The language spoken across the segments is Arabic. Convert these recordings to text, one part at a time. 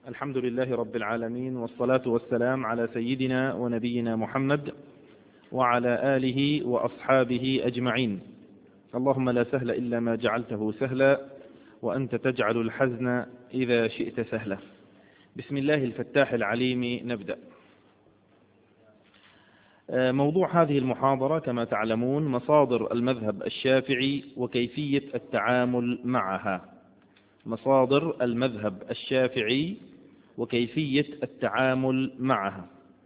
الحمد لله رب العالمين، والصلاة والسلام على سيدنا ونبينا محمد وعلى آله وأصحابه أجمعين. اللهم لا سهل إلا ما جعلته سهلا، وأنت تجعل الحزن إذا شئت سهلا. بسم الله الفتاح العليم. نبدأ. موضوع هذه المحاضرة كما تعلمون مصادر المذهب الشافعي وكيفية التعامل معها. مصادر المذهب الشافعي وكيفية التعامل معها.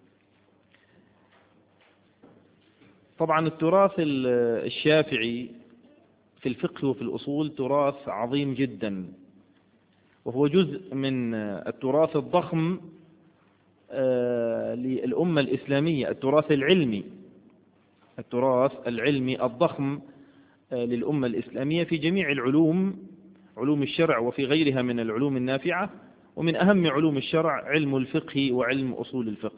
طبعا التراث الشافعي في الفقه وفي الأصول تراث عظيم جدا، وهو جزء من التراث الضخم للأمة الإسلامية، التراث العلمي الضخم للأمة الإسلامية في جميع العلوم، علوم الشرع وفي غيرها من العلوم النافعة، ومن أهم علوم الشرع علم الفقه وعلم أصول الفقه.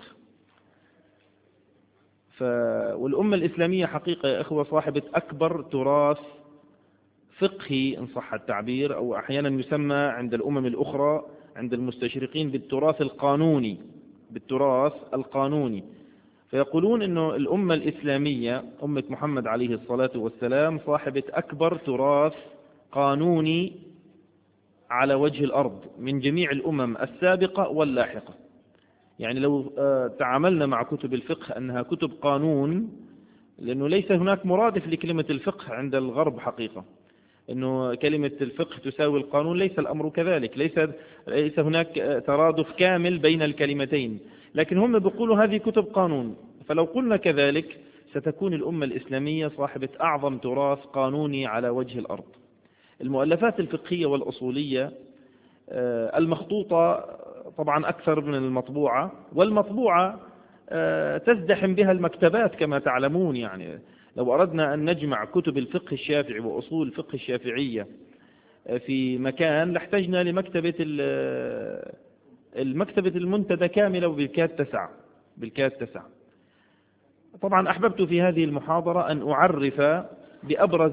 والأمة الإسلامية حقيقة يا إخوة صاحبة أكبر تراث فقهي إن صح التعبير، أو أحيانا يسمى عند الأمم الأخرى عند المستشرقين بالتراث القانوني. فيقولون أنه الأمة الإسلامية أمة محمد عليه الصلاة والسلام صاحبة أكبر تراث قانوني على وجه الأرض من جميع الأمم السابقة واللاحقة. يعني لو تعاملنا مع كتب الفقه أنها كتب قانون، لأنه ليس هناك مرادف لكلمة الفقه عند الغرب حقيقة، أنه كلمة الفقه تساوي القانون، ليس الأمر كذلك، ليس هناك ترادف كامل بين الكلمتين، لكن هم بيقولوا هذه كتب قانون. فلو قلنا كذلك ستكون الأمة الإسلامية صاحبة أعظم تراث قانوني على وجه الأرض. المؤلفات الفقهية والأصولية المخطوطة طبعا أكثر من المطبوعة، والمطبوعة تزدحم بها المكتبات كما تعلمون. يعني لو أردنا أن نجمع كتب الفقه الشافعي وأصول الفقه الشافعية في مكان لاحتجنا لمكتبة المنتدى كاملة بالكاد تسع. طبعا أحببت في هذه المحاضرة أن أعرف بأبرز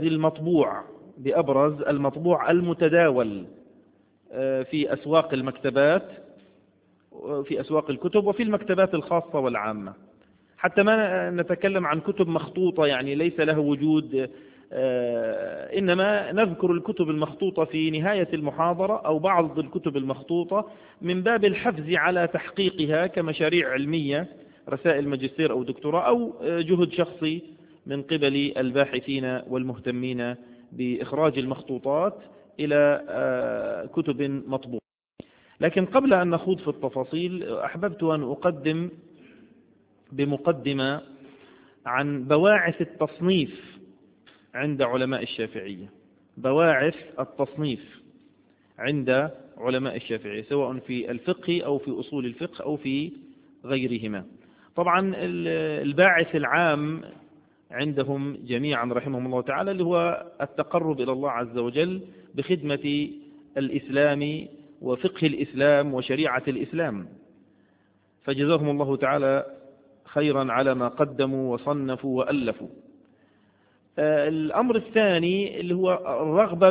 المطبوع المتداول في أسواق المكتبات، في أسواق الكتب، وفي المكتبات الخاصة والعامة، حتى ما نتكلم عن كتب مخطوطة يعني ليس له وجود، إنما نذكر الكتب المخطوطة في نهاية المحاضرة أو بعض الكتب المخطوطة من باب الحفز على تحقيقها كمشاريع علمية، رسائل ماجستير أو دكتوراه، أو جهد شخصي من قبل الباحثين والمهتمين بإخراج المخطوطات إلى كتب مطبوعة. لكن قبل أن نخوض في التفاصيل أحببت أن أقدم بمقدمة عن بواعث التصنيف عند علماء الشافعية. بواعث التصنيف عند علماء الشافعية سواء في الفقه أو في أصول الفقه أو في غيرهما. طبعا الباعث العام عندهم جميعا رحمهم الله تعالى اللي هو التقرب إلى الله عز وجل بخدمة الإسلام وفقه الإسلام وشريعة الإسلام، فجزاهم الله تعالى خيرا على ما قدموا وصنفوا وألفوا. الأمر الثاني اللي هو الرغبة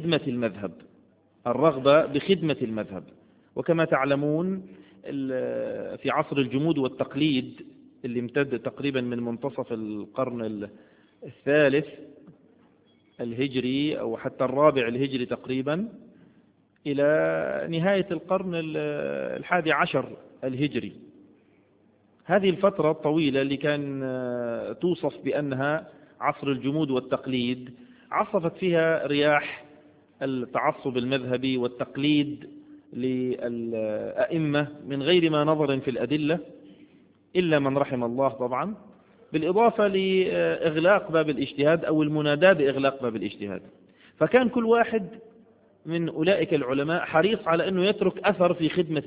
بخدمة المذهب. وكما تعلمون في عصر الجمود والتقليد اللي امتد تقريبا من منتصف القرن الثالث الهجري أو حتى الرابع الهجري تقريبا إلى نهاية القرن الحادي عشر الهجري، هذه الفترة الطويلة اللي كان توصف بأنها عصر الجمود والتقليد، عصفت فيها رياح التعصب المذهبي والتقليد للأئمة من غير ما نظر في الأدلة إلا من رحم الله طبعا، بالإضافة لإغلاق باب الاجتهاد أو المناداة بإغلاق باب الاجتهاد. فكان كل واحد من أولئك العلماء حريص على أنه يترك أثر في خدمة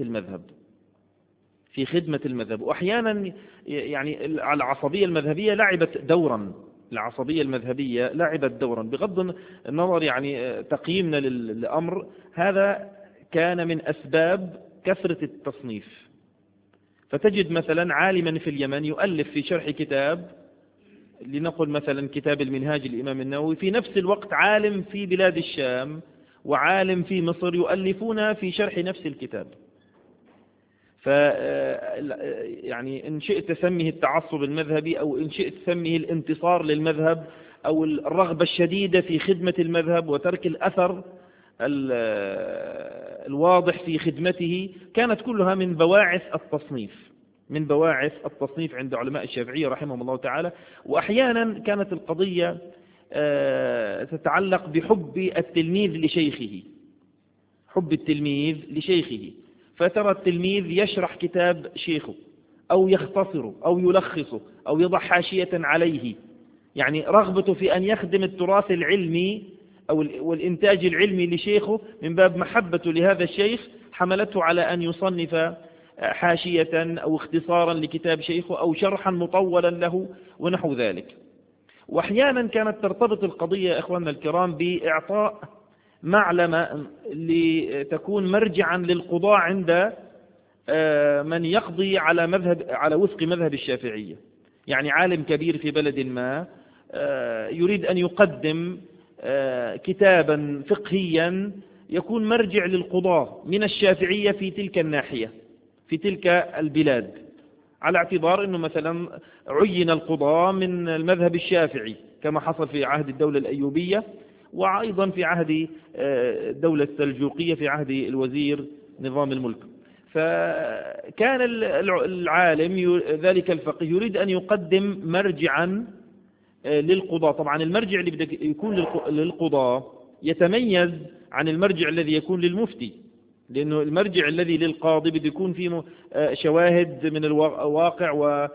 المذهب. وأحيانا يعني العصبية المذهبية لعبت دورا بغض النظر يعني تقييمنا للأمر، هذا كان من أسباب كثرة التصنيف. فتجد مثلا عالما في اليمن يؤلف في شرح كتاب، لنقل مثلا كتاب المنهاج الإمام النووي، في نفس الوقت عالم في بلاد الشام وعالم في مصر يؤلفون في شرح نفس الكتاب. يعني إن شئت سميه التعصب المذهبي، أو إن شئت سميه الانتصار للمذهب، أو الرغبة الشديدة في خدمة المذهب وترك الأثر الواضح في خدمته، كانت كلها من بواعث التصنيف، من بواعث التصنيف عند علماء الشافعية رحمهم الله تعالى. وأحيانا كانت القضية تتعلق بحب التلميذ لشيخه، حب التلميذ لشيخه، فترى التلميذ يشرح كتاب شيخه أو يختصره أو يلخصه أو يضع حاشية عليه، يعني رغبته في أن يخدم التراث العلمي أو والإنتاج العلمي لشيخه من باب محبته لهذا الشيخ حملته على أن يصنف حاشية أو اختصارا لكتاب شيخه أو شرحا مطولا له ونحو ذلك. وأحيانا كانت ترتبط القضية أخواننا الكرام بإعطاء معلمة لتكون مرجعا للقضاء عند من يقضي على وفق مذهب الشافعية. يعني عالم كبير في بلد ما يريد أن يقدم كتابا فقهيا يكون مرجع للقضاة من الشافعية في تلك الناحية في تلك البلاد، على اعتبار أنه مثلا عين القضاة من المذهب الشافعي كما حصل في عهد الدولة الأيوبية، وأيضا في عهد الدولة السلجوقية في عهد الوزير نظام الملك. فكان العالم ذلك الفقيه يريد أن يقدم مرجعا للقضاء. طبعا المرجع اللي بدك يكون للقضاء يتميز عن المرجع الذي يكون للمفتي، لأنه المرجع الذي للقاضي بده يكون فيه شواهد من الواقع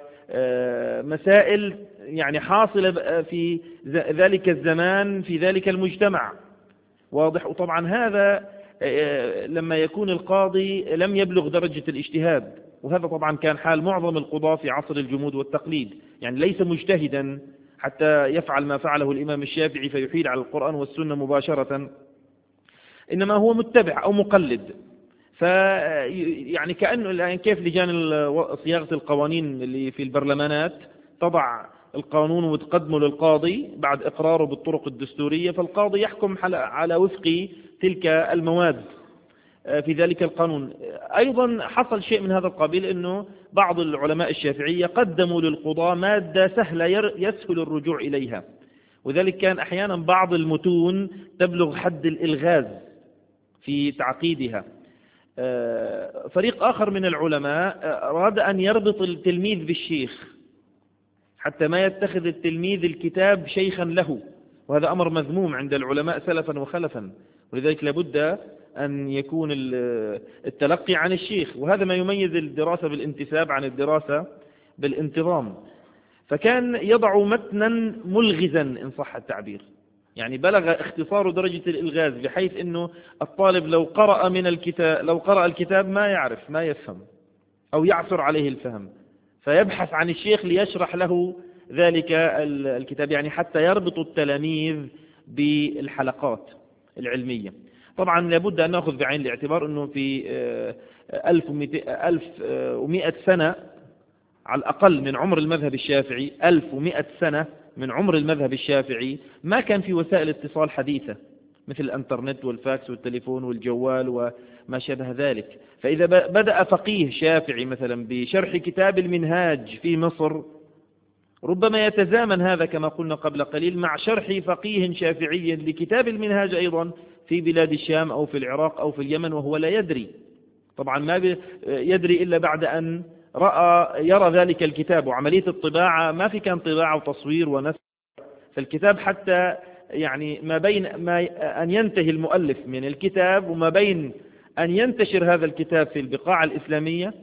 ومسائل يعني حاصلة في ذلك الزمان في ذلك المجتمع، واضح. وطبعا هذا لما يكون القاضي لم يبلغ درجة الاجتهاد، وهذا طبعا كان حال معظم القضاة في عصر الجمود والتقليد، يعني ليس مجتهدا حتى يفعل ما فعله الإمام الشافعي فيحيل على القرآن والسنة مباشرة، إنما هو متبع أو مقلد. يعني كأنه الآن كيف لجان صياغة القوانين اللي في البرلمانات تضع القانون وتقدمه للقاضي بعد إقراره بالطرق الدستورية، فالقاضي يحكم على وفق تلك المواد في ذلك القانون. أيضا حصل شيء من هذا القبيل، أنه بعض العلماء الشافعية قدموا للقضاء مادة سهلة يسهل الرجوع إليها، وذلك كان أحيانا بعض المتون تبلغ حد الإلغاز في تعقيدها. فريق آخر من العلماء أراد أن يربط التلميذ بالشيخ حتى ما يتخذ التلميذ الكتاب شيخا له، وهذا أمر مذموم عند العلماء سلفا وخلفا، ولذلك لابد أن يكون التلقي عن الشيخ، وهذا ما يميز الدراسة بالانتساب عن الدراسة بالانتظام. فكان يضع متنا ملغزا إن صح التعبير، يعني بلغ اختصار درجة الإلغاز بحيث أنه الطالب لو قرأ الكتاب ما يعرف ما يفهم أو يعثر عليه الفهم، فيبحث عن الشيخ ليشرح له ذلك الكتاب، يعني حتى يربط التلاميذ بالحلقات العلمية. طبعا لابد أن نأخذ بعين الاعتبار أنه في 1100 سنة على الأقل من عمر المذهب الشافعي، 1100 سنة من عمر المذهب الشافعي ما كان في وسائل اتصال حديثة مثل الانترنت والفاكس والتليفون والجوال وما شابه ذلك. فإذا بدأ فقيه شافعي مثلا بشرح كتاب المنهاج في مصر، ربما يتزامن هذا كما قلنا قبل قليل مع شرح فقيه شافعي لكتاب المنهاج أيضا في بلاد الشام أو في العراق أو في اليمن وهو لا يدري. طبعا ما يدري إلا بعد أن يرى ذلك الكتاب، وعملية الطباعة ما في كان طباعة وتصوير ونسخ، فالكتاب حتى يعني ما بين أن ينتهي المؤلف من الكتاب وما بين أن ينتشر هذا الكتاب في البقاع الإسلامية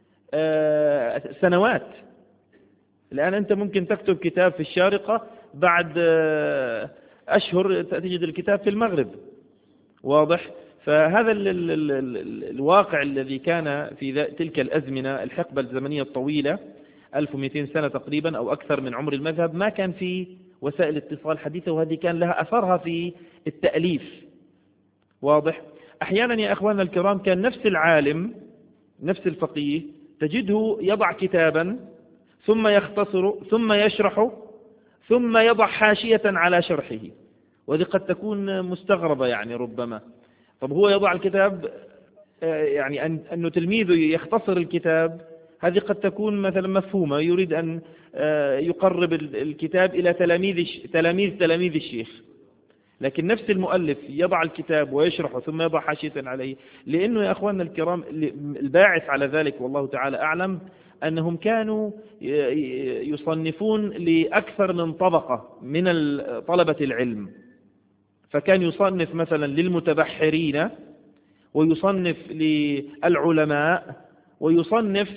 سنوات. الآن أنت ممكن تكتب كتاب في الشارقة بعد أشهر تجد الكتاب في المغرب، واضح. فهذا الواقع الذي كان في تلك الأزمنة الحقبة الزمنية الطويلة 1200 سنة تقريبا أو أكثر من عمر المذهب، ما كان في وسائل اتصال حديثة، وهذه كان لها أثرها في التأليف، واضح. أحيانا يا أخواننا الكرام كان نفس العالم نفس الفقيه تجده يضع كتابا ثم يختصره ثم يشرحه ثم يضع حاشية على شرحه، وهذه قد تكون مستغربة يعني ربما. طب هو يضع الكتاب يعني أنه تلميذه يختصر الكتاب، هذه قد تكون مثلا مفهومة، يريد أن يقرب الكتاب إلى تلاميذ الشيخ. لكن نفس المؤلف يضع الكتاب ويشرحه ثم يضع حاشية عليه، لأنه يا أخواننا الكرام الباعث على ذلك والله تعالى أعلم أنهم كانوا يصنفون لأكثر من طبقة من طلبة العلم. فكان يصنف مثلا للمتبحرين، ويصنف للعلماء، ويصنف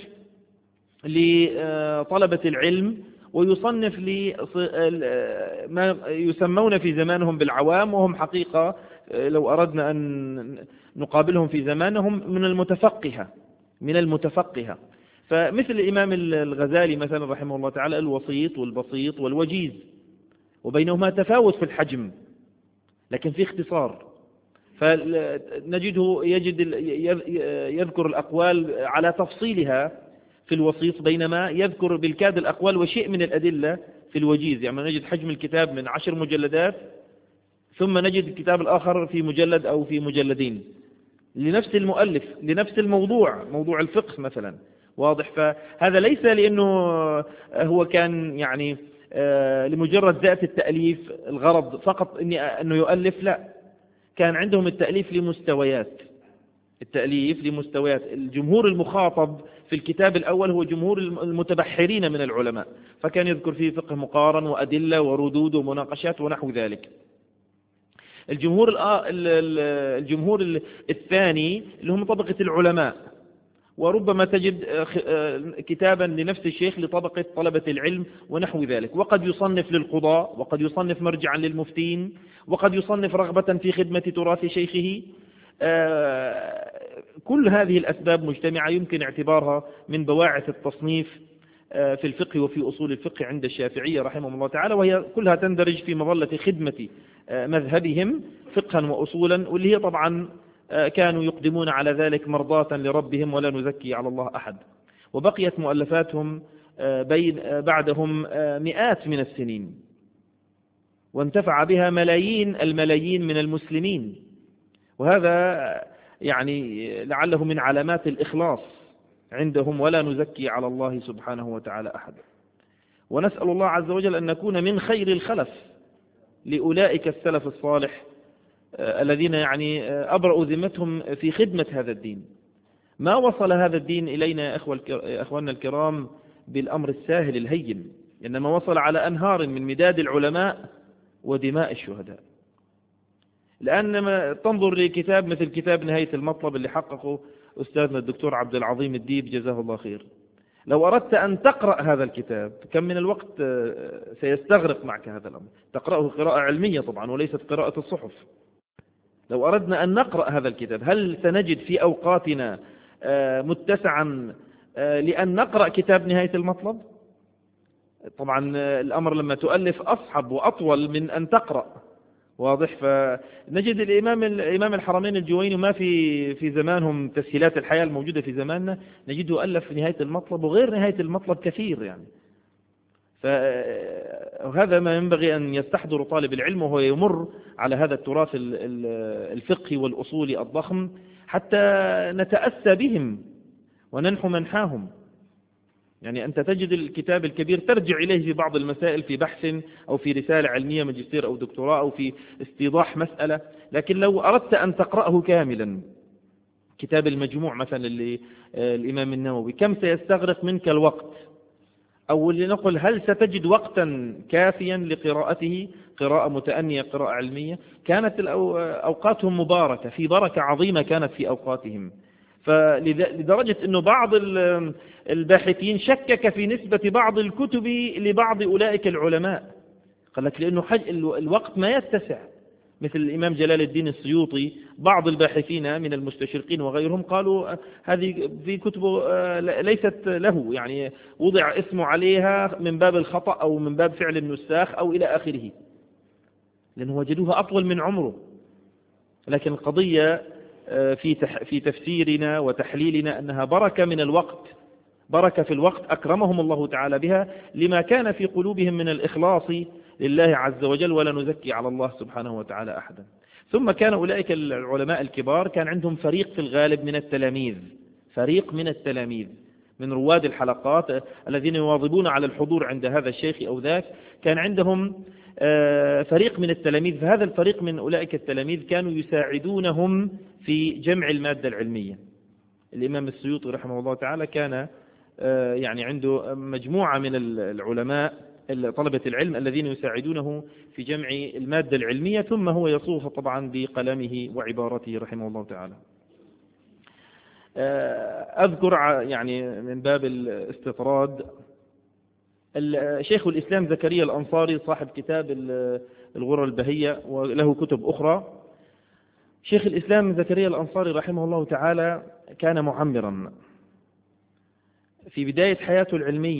لطلبة العلم، ويصنف لما يسمون في زمانهم بالعوام، وهم حقيقة لو أردنا أن نقابلهم في زمانهم من المتفقهة. فمثل الإمام الغزالي مثلا رحمه الله تعالى الوسيط والبسيط والوجيز، وبينهما تفاوت في الحجم لكن في اختصار. فنجده يذكر الأقوال على تفصيلها في الوسيط، بينما يذكر بالكاد الأقوال وشيء من الأدلة في الوجيز. يعني نجد حجم الكتاب من 10 مجلدات، ثم نجد الكتاب الآخر في مجلد أو في مجلدين لنفس المؤلف لنفس الموضوع، موضوع الفقه مثلا. واضح؟ فهذا ليس لأنه هو كان يعني لمجرد ذات التأليف الغرض فقط أنه يؤلف، لا، كان عندهم التأليف لمستويات. الجمهور المخاطب في الكتاب الأول هو جمهور المتبحرين من العلماء، فكان يذكر فيه فقه مقارن وأدلة وردود ومناقشات ونحو ذلك. الجمهور الثاني اللي هم طبقة العلماء، وربما تجد كتابا لنفس الشيخ لطبقة طلبة العلم ونحو ذلك، وقد يصنف للقضاء، وقد يصنف مرجعا للمفتين، وقد يصنف رغبة في خدمة تراث شيخه. كل هذه الأسباب مجتمعة يمكن اعتبارها من بواعث التصنيف في الفقه وفي أصول الفقه عند الشافعية رحمهم الله تعالى، وهي كلها تندرج في مظلة خدمة مذهبهم فقها وأصولا، واللي هي طبعا كانوا يقدمون على ذلك مرضاة لربهم ولا نزكي على الله أحد. وبقيت مؤلفاتهم بعدهم مئات من السنين، وانتفع بها الملايين من المسلمين، وهذا يعني لعله من علامات الإخلاص عندهم، ولا نزكي على الله سبحانه وتعالى أحد. ونسأل الله عز وجل أن نكون من خير الخلف لأولئك السلف الصالح الذين يعني أبرأوا ذمتهم في خدمة هذا الدين. ما وصل هذا الدين إلينا يا أخواننا الكرام بالأمر الساهل الهين، إنما وصل على أنهار من مداد العلماء ودماء الشهداء. لأن تنظر لكتاب مثل كتاب نهاية المطلب اللي حققه أستاذنا الدكتور عبد العظيم الديب جزاه الله خير، لو أردت أن تقرأ هذا الكتاب كم من الوقت سيستغرق معك هذا الأمر؟ تقرأه قراءة علمية طبعا وليست قراءة الصحف. لو أردنا أن نقرأ هذا الكتاب هل سنجد في أوقاتنا متسعا لأن نقرأ كتاب نهاية المطلب؟ طبعا الأمر لما تؤلف أصعب وأطول من أن تقرأ. واضح؟ فنجد الإمام الحرمين الجويني ما في زمانهم تسهيلات الحياة الموجودة في زماننا، نجده ألف نهاية المطلب وغير نهاية المطلب كثير يعني. فهذا ما ينبغي أن يستحضر طالب العلم وهو يمر على هذا التراث الفقهي والأصولي الضخم، حتى نتأسى بهم وننحو منحاهم. يعني أنت تجد الكتاب الكبير ترجع إليه في بعض المسائل في بحث أو في رسالة علمية ماجستير أو دكتوراه أو في استيضاح مسألة، لكن لو أردت أن تقرأه كاملا كتاب المجموع مثلا للإمام النووي كم سيستغرق منك الوقت؟ أو لنقل هل ستجد وقتا كافيا لقراءته قراءة متأنية قراءة علمية؟ كانت أوقاتهم مباركة، في بركة عظيمة كانت في أوقاتهم، فلدرجة أنه بعض الباحثين شكك في نسبة بعض الكتب لبعض أولئك العلماء، قال لك لأنه الوقت ما يتسع. مثل الإمام جلال الدين السيوطي بعض الباحثين من المستشرقين وغيرهم قالوا هذه في كتبه ليست له، يعني وضع اسمه عليها من باب الخطأ أو من باب فعل النساخ أو إلى آخره، لأنه وجدوها أطول من عمره. لكن القضية في تفسيرنا وتحليلنا أنها بركة من الوقت، بركة في الوقت أكرمهم الله تعالى بها لما كان في قلوبهم من الإخلاص لله عز وجل، ولا نزكي على الله سبحانه وتعالى أحدا. ثم كان أولئك العلماء الكبار كان عندهم فريق في الغالب من التلاميذ، فريق من التلاميذ من رواد الحلقات الذين يواظبون على الحضور عند هذا الشيخ أو ذاك، كان عندهم فريق من التلاميذ. فهذا الفريق من أولئك التلاميذ كانوا يساعدونهم في جمع المادة العلمية. الإمام السيوطي رحمه الله تعالى كان يعني عنده مجموعة من العلماء طلبة العلم الذين يساعدونه في جمع المادة العلمية، ثم هو يصوف طبعا بقلمه وعبارته رحمه الله تعالى. أذكر يعني من باب الاستطراد الشيخ الإسلام زكريا الأنصاري صاحب كتاب الغرة البهية وله كتب أخرى. شيخ الإسلام زكريا الأنصاري رحمه الله تعالى كان معمرا في بداية حياته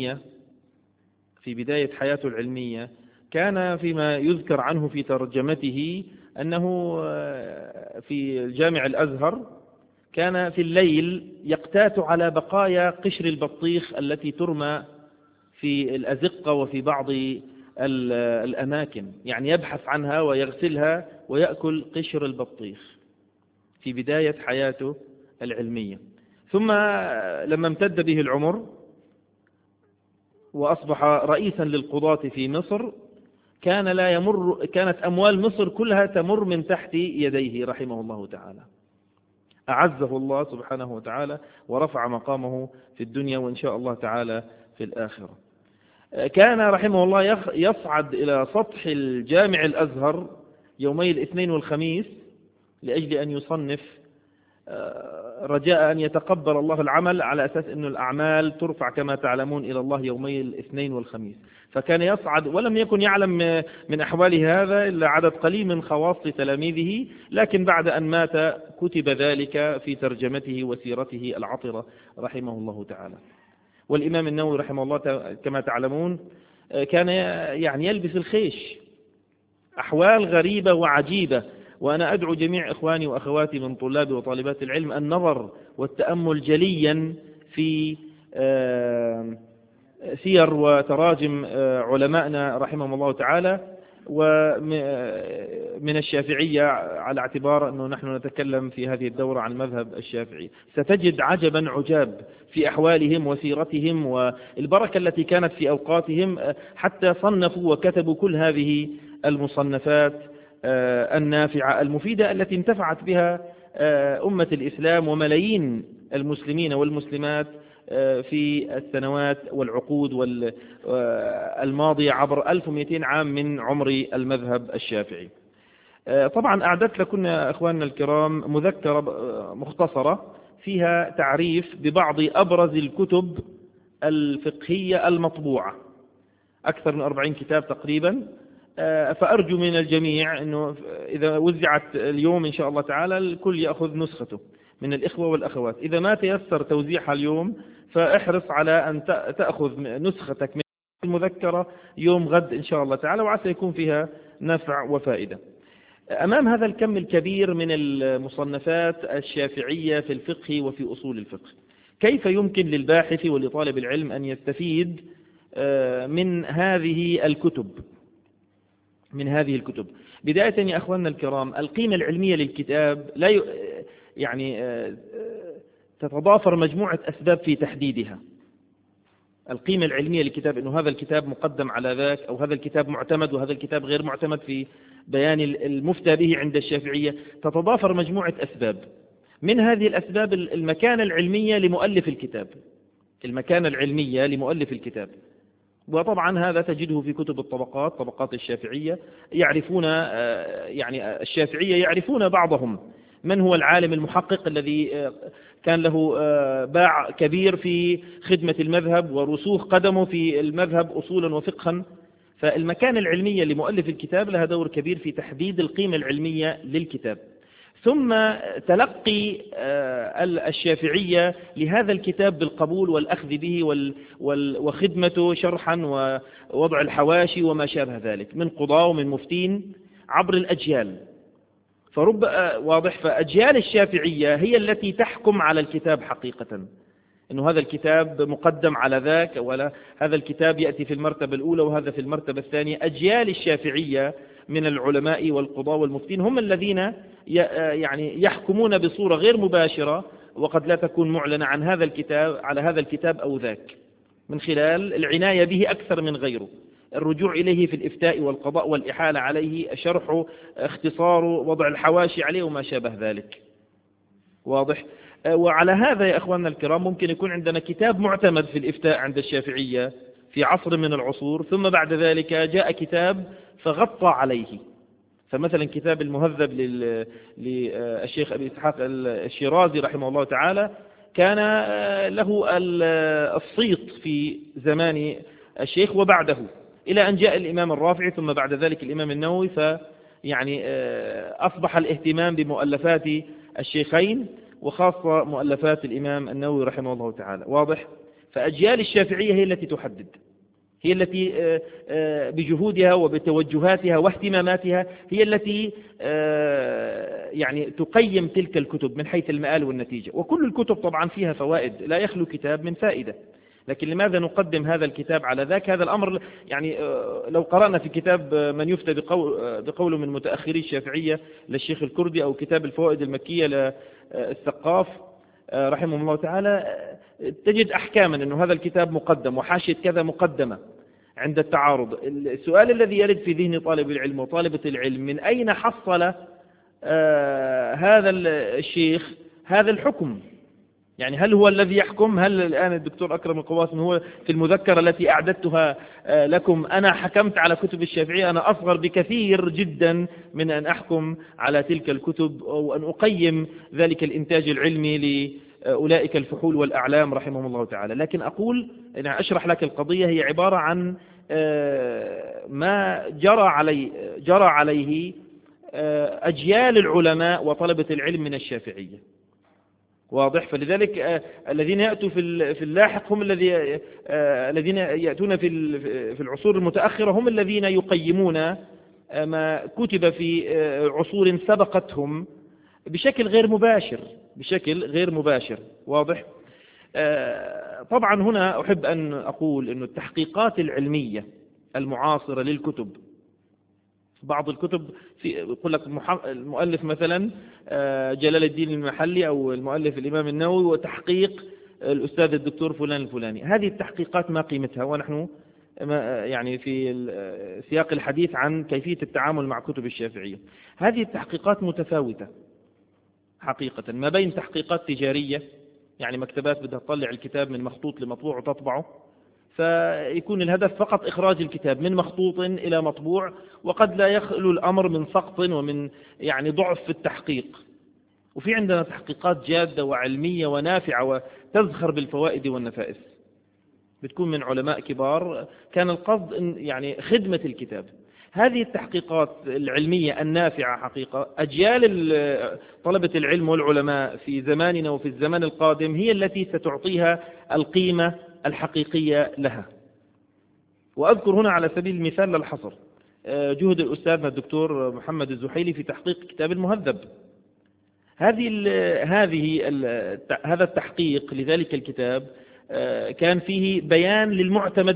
العلمية، كان فيما يذكر عنه في ترجمته أنه في الجامع الأزهر كان في الليل يقتات على بقايا قشر البطيخ التي ترمى في الأزقة وفي بعض الأماكن، يعني يبحث عنها ويغسلها ويأكل قشر البطيخ في بداية حياته العلمية. ثم لما امتد به العمر وأصبح رئيسا للقضاة في مصر كانت أموال مصر كلها تمر من تحت يديه رحمه الله تعالى. أعزه الله سبحانه وتعالى ورفع مقامه في الدنيا وإن شاء الله تعالى في الآخرة. كان رحمه الله يصعد إلى سطح الجامع الأزهر يومي الاثنين والخميس لأجل أن يصنف، رجاء أن يتقبل الله العمل، على أساس أن الأعمال ترفع كما تعلمون إلى الله يومي الاثنين والخميس. فكان يصعد ولم يكن يعلم من أحواله هذا إلا عدد قليل من خواص تلاميذه، لكن بعد أن مات كتب ذلك في ترجمته وسيرته العطرة رحمه الله تعالى. والإمام النووي رحمه الله كما تعلمون كان يعني يلبس الخيش، أحوال غريبة وعجيبة. وأنا أدعو جميع إخواني وأخواتي من طلاب وطالبات العلم النظر والتأمل جليا في سير وتراجم علمائنا رحمهم الله تعالى، ومن الشافعية، على اعتبار أنه نحن نتكلم في هذه الدورة عن المذهب الشافعي. ستجد عجبا عجاب في أحوالهم وسيرتهم والبركة التي كانت في أوقاتهم، حتى صنفوا وكتبوا كل هذه المصنفات النافعة المفيدة التي انتفعت بها أمة الإسلام وملايين المسلمين والمسلمات في السنوات والعقود الماضية عبر 1200 عام من عمر المذهب الشافعي. طبعا أعددت لكم أخواننا الكرام مذكرة مختصرة فيها تعريف ببعض أبرز الكتب الفقهية المطبوعة، أكثر من 40 كتاب تقريبا. فأرجو من الجميع أنه إذا وزعت اليوم إن شاء الله تعالى الكل يأخذ نسخته من الإخوة والأخوات. إذا ما تيسر توزيعها اليوم فاحرص على أن تأخذ نسختك من المذكرة يوم غد إن شاء الله تعالى، وعسى يكون فيها نفع وفائدة. أمام هذا الكم الكبير من المصنفات الشافعية في الفقه وفي أصول الفقه، كيف يمكن للباحث ولطالب العلم أن يستفيد من هذه الكتب؟ بداية يا أخواننا الكرام، القيمة العلمية للكتاب لا يعني تتضافر مجموعة أسباب في تحديدها. القيمة العلمية للكتاب أنه هذا الكتاب مقدم على ذاك، أو هذا الكتاب معتمد وهذا الكتاب غير معتمد في بيان المفتى به عند الشافعية، تتضافر مجموعة أسباب. من هذه الأسباب المكانة العلمية لمؤلف الكتاب، وطبعا هذا تجده في كتب الطبقات، طبقات الشافعية. يعرفون يعني الشافعية يعرفون بعضهم من هو العالم المحقق الذي كان له باع كبير في خدمة المذهب ورسوخ قدمه في المذهب أصولا وفقها. فالمكانة العلمية لمؤلف الكتاب لها دور كبير في تحديد القيمة العلمية للكتاب. ثم تلقي الشافعية لهذا الكتاب بالقبول والأخذ به وخدمته شرحا ووضع الحواشي وما شابه ذلك من قضاة ومن مفتين عبر الأجيال. واضح، فأجيال الشافعية هي التي تحكم على الكتاب حقيقة، إنه هذا الكتاب مقدم على ذاك، ولا هذا الكتاب يأتي في المرتبة الأولى وهذا في المرتبة الثانية. أجيال الشافعية من العلماء والقضاة والمفتين هم الذين يعني يحكمون بصورة غير مباشرة وقد لا تكون معلنة عن هذا الكتاب على هذا الكتاب أو ذاك، من خلال العناية به أكثر من غيره، الرجوع إليه في الإفتاء والقضاء والإحالة عليه، شرحه، اختصاره، وضع الحواشي عليه وما شابه ذلك. واضح؟ وعلى هذا يا أخواننا الكرام ممكن يكون عندنا كتاب معتمد في الإفتاء عند الشافعية في عصر من العصور، ثم بعد ذلك جاء كتاب فغطى عليه. فمثلا كتاب المهذب للشيخ أبي إسحاق الشيرازي رحمه الله تعالى كان له الصيت في زمان الشيخ وبعده، إلى أن جاء الإمام الرافعي ثم بعد ذلك الإمام النووي، فيعني أصبح الاهتمام بمؤلفات الشيخين وخاصة مؤلفات الإمام النووي رحمه الله تعالى. واضح؟ فأجيال الشافعية هي التي تحدد، هي التي بجهودها وبتوجهاتها واهتماماتها هي التي يعني تقيم تلك الكتب من حيث المآل والنتيجة. وكل الكتب طبعا فيها فوائد، لا يخلو كتاب من فائدة، لكن لماذا نقدم هذا الكتاب على ذاك؟ هذا الأمر يعني لو قرأنا في كتاب من يفتى بقوله من متأخري الشافعية للشيخ الكردي، أو كتاب الفوائد المكية للثقاف رحمه الله تعالى، تجد أحكاما أنه هذا الكتاب مقدم وحاشية كذا مقدمة عند التعارض. السؤال الذي يرد في ذهن طالب العلم وطالبة العلم: من أين حصل هذا الشيخ هذا الحكم؟ يعني هل هو الذي يحكم؟ هل الآن الدكتور أكرم القواسم هو في المذكرة التي أعددتها لكم أنا حكمت على كتب الشافعية؟ أنا أصغر بكثير جدا من أن أحكم على تلك الكتب أو أن أقيم ذلك الإنتاج العلمي لأولئك الفحول والأعلام رحمهم الله تعالى. لكن أقول يعني أشرح لك القضية، هي عبارة عن ما جرى عليه أجيال العلماء وطلبة العلم من الشافعية. واضح؟ فلذلك الذين يأتوا في اللاحق هم الذين يأتون في العصور المتأخرة هم الذين يقيمون ما كتب في عصور سبقتهم بشكل غير مباشر. واضح؟ طبعا هنا أحب أن أقول أن التحقيقات العلمية المعاصرة للكتب، بعض الكتب يقول لك المؤلف مثلا جلال الدين المحلي أو المؤلف الإمام النووي وتحقيق الأستاذ الدكتور فلان الفلاني، هذه التحقيقات ما قيمتها؟ ونحن يعني في سياق الحديث عن كيفية التعامل مع كتب الشافعية. هذه التحقيقات متفاوتة حقيقة، ما بين تحقيقات تجارية، يعني مكتبات بدها تطلع الكتاب من مخطوط لمطبوع وتطبعه، فيكون الهدف فقط إخراج الكتاب من مخطوط إلى مطبوع، وقد لا يخلو الأمر من سقط ومن يعني ضعف في التحقيق. وفي عندنا تحقيقات جادة وعلمية ونافعة وتزخر بالفوائد والنفائس، بتكون من علماء كبار كان القصد يعني خدمة الكتاب. هذه التحقيقات العلمية النافعة حقيقة أجيال طلبة العلم والعلماء في زماننا وفي الزمان القادم هي التي ستعطيها القيمة الحقيقية لها. وأذكر هنا على سبيل المثال للحصر جهد الأستاذنا الدكتور محمد الزحيلي في تحقيق كتاب المهذب. هذا التحقيق لذلك الكتاب كان فيه بيان للمعتمد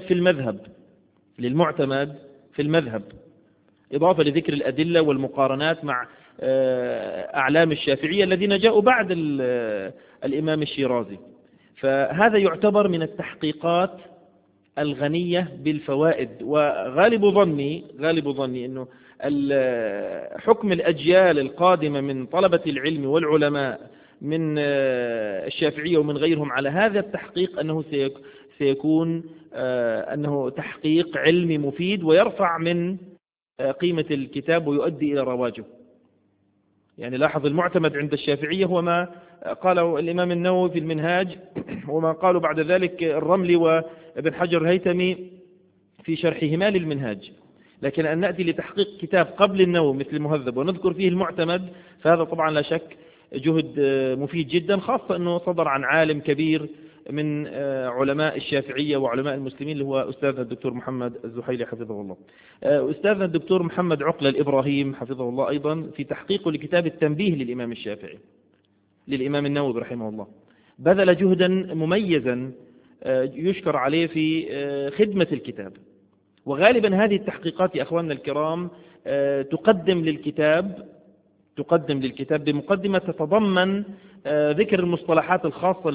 في المذهب، إضافة لذكر الأدلة والمقارنات مع أعلام الشافعية الذين جاءوا بعد الإمام الشيرازي. فهذا يعتبر من التحقيقات الغنية بالفوائد. وغالب ظني أنه حكم الأجيال القادمة من طلبة العلم والعلماء من الشافعية ومن غيرهم على هذا التحقيق أنه سيكون أنه تحقيق علمي مفيد ويرفع من قيمة الكتاب ويؤدي إلى رواجه. يعني لاحظ المعتمد عند الشافعية هو ما قاله الإمام النووي في المنهاج، وما قالوا بعد ذلك الرملي وابن حجر الهيثمي في شرحهما للمنهاج. لكن أن نأتي لتحقيق كتاب قبل النووي مثل المهذب ونذكر فيه المعتمد، فهذا طبعا لا شك جهد مفيد جدا، خاصة أنه صدر عن عالم كبير من علماء الشافعية وعلماء المسلمين اللي هو أستاذنا الدكتور محمد الزحيلي حفظه الله. أستاذنا الدكتور محمد عقلة الإبراهيم حفظه الله أيضا في تحقيقه لكتاب التنبيه للإمام الشافعي للإمام النووي رحمه الله بذل جهدا مميزا يشكر عليه في خدمة الكتاب. وغالبا هذه التحقيقات يا أخواننا الكرام تقدم للكتاب بمقدمة تتضمن ذكر المصطلحات الخاصة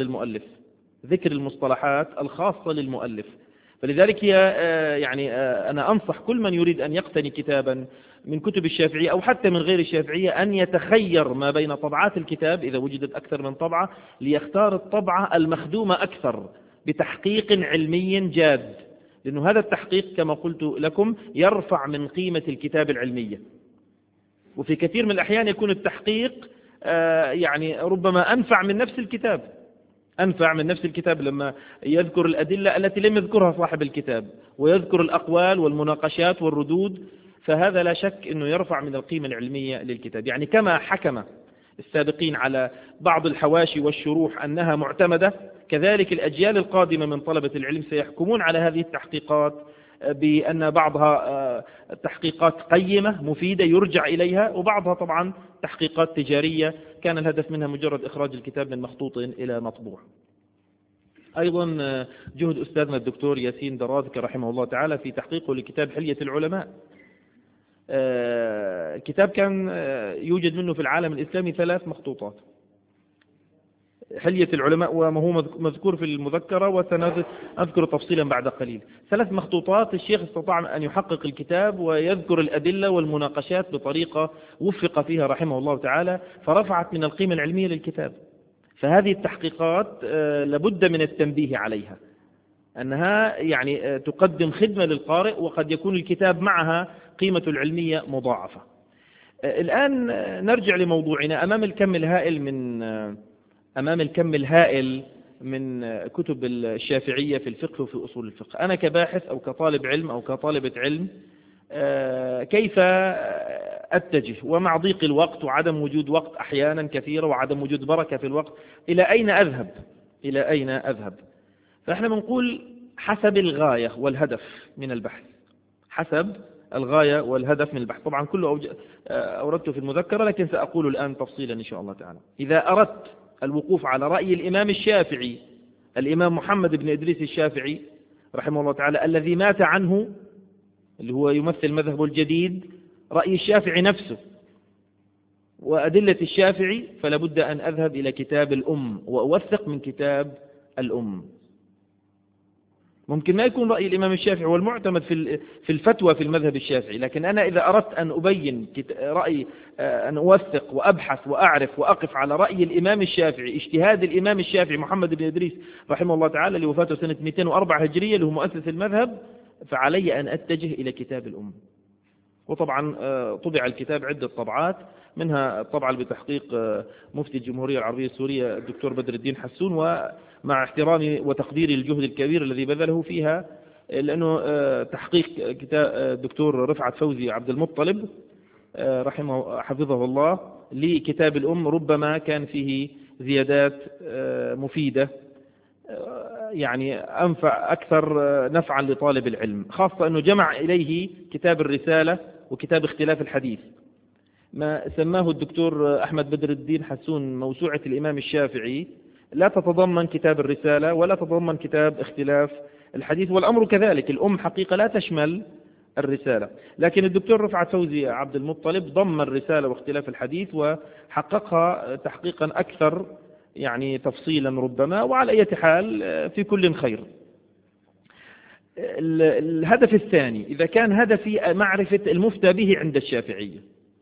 للمؤلف. فلذلك يعني أنا أنصح كل من يريد أن يقتني كتابا من كتب الشافعية أو حتى من غير الشافعية أن يتخير ما بين طبعات الكتاب إذا وجدت أكثر من طبعة، ليختار الطبعة المخدومة أكثر بتحقيق علمي جاد، لأن هذا التحقيق كما قلت لكم يرفع من قيمة الكتاب العلمية. وفي كثير من الأحيان يكون التحقيق يعني ربما أنفع من نفس الكتاب لما يذكر الأدلة التي لم يذكرها صاحب الكتاب، ويذكر الأقوال والمناقشات والردود، فهذا لا شك أنه يرفع من القيمة العلمية للكتاب. يعني كما حكم السابقين على بعض الحواشي والشروح أنها معتمدة، كذلك الأجيال القادمة من طلبة العلم سيحكمون على هذه التحقيقات بأن بعضها تحقيقات قيمة مفيدة يرجع إليها، وبعضها طبعا تحقيقات تجارية كان الهدف منها مجرد إخراج الكتاب من مخطوط إلى مطبوع. أيضا جهد أستاذنا الدكتور ياسين دراذك رحمه الله تعالى في تحقيقه لكتاب حلية العلماء. كتاب كان يوجد منه في العالم الإسلامي 3 مخطوطات، حلية العلماء وما هو مذكور في المذكرة، وسنذكر تفصيلا بعد قليل. 3 مخطوطات. الشيخ استطاع أن يحقق الكتاب ويذكر الأدلة والمناقشات بطريقة وفق فيها رحمه الله تعالى، فرفعت من القيمة العلمية للكتاب. فهذه التحقيقات لابد من التنبيه عليها، أنها يعني تقدم خدمة للقارئ، وقد يكون الكتاب معها قيمة العلمية مضاعفة. الآن نرجع لموضوعنا. أمام الكم الهائل من كتب الشافعية في الفقه وفي أصول الفقه، أنا كباحث أو كطالب علم أو كطالبة علم كيف أتجه؟ ومع ضيق الوقت وعدم وجود وقت أحيانا كثيرة وعدم وجود بركة في الوقت، إلى أين أذهب؟ فإحنا بنقول حسب الغاية والهدف من البحث. طبعا كله أوردته في المذكرة، لكن سأقول الآن تفصيلا إن شاء الله تعالى. إذا أردت الوقوف على رأي الإمام الشافعي، الإمام محمد بن إدريس الشافعي رحمه الله تعالى، الذي مات عنه، اللي هو يمثل مذهبه الجديد، رأي الشافعي نفسه وأدلة الشافعي، فلا بد أن أذهب إلى كتاب الأم وأوثق من كتاب الأم. ممكن ما يكون رأي الإمام الشافعي والمعتمد في الفتوى في المذهب الشافعي، لكن أنا إذا أردت أن أبين رأي، أن أوثق وأبحث وأعرف وأقف على رأي الإمام الشافعي، اجتهاد الإمام الشافعي محمد بن إدريس رحمه الله تعالى اللي وفاته سنة 204 هجرية، اللي هو مؤسس المذهب، فعلي أن أتجه إلى كتاب الأم. وطبعا طبع الكتاب عدة طبعات، منها الطبعة بتحقيق مفتي الجمهورية العربية السورية الدكتور بدر الدين حسون، ومع احترامي وتقديري للجهد الكبير الذي بذله فيها، لأنه تحقيق كتاب الدكتور رفعت فوزي عبد المطلب حفظه الله لكتاب الأم ربما كان فيه زيادات مفيدة، يعني أنفع أكثر نفعا لطالب العلم، خاصة أنه جمع إليه كتاب الرسالة وكتاب اختلاف الحديث، ما سماه الدكتور أحمد بدر الدين حسون موسوعة الإمام الشافعي، لا تتضمن كتاب الرسالة ولا تتضمن كتاب اختلاف الحديث، والأمر كذلك. الأم حقيقة لا تشمل الرسالة، لكن الدكتور رفعت فوزي عبد المطلب ضم الرسالة واختلاف الحديث وحققها تحقيقا أكثر يعني تفصيلا ربما، وعلى أي حال في كل خير. الهدف الثاني، إذا كان هدفي معرفة المفتى به عند الشافعية،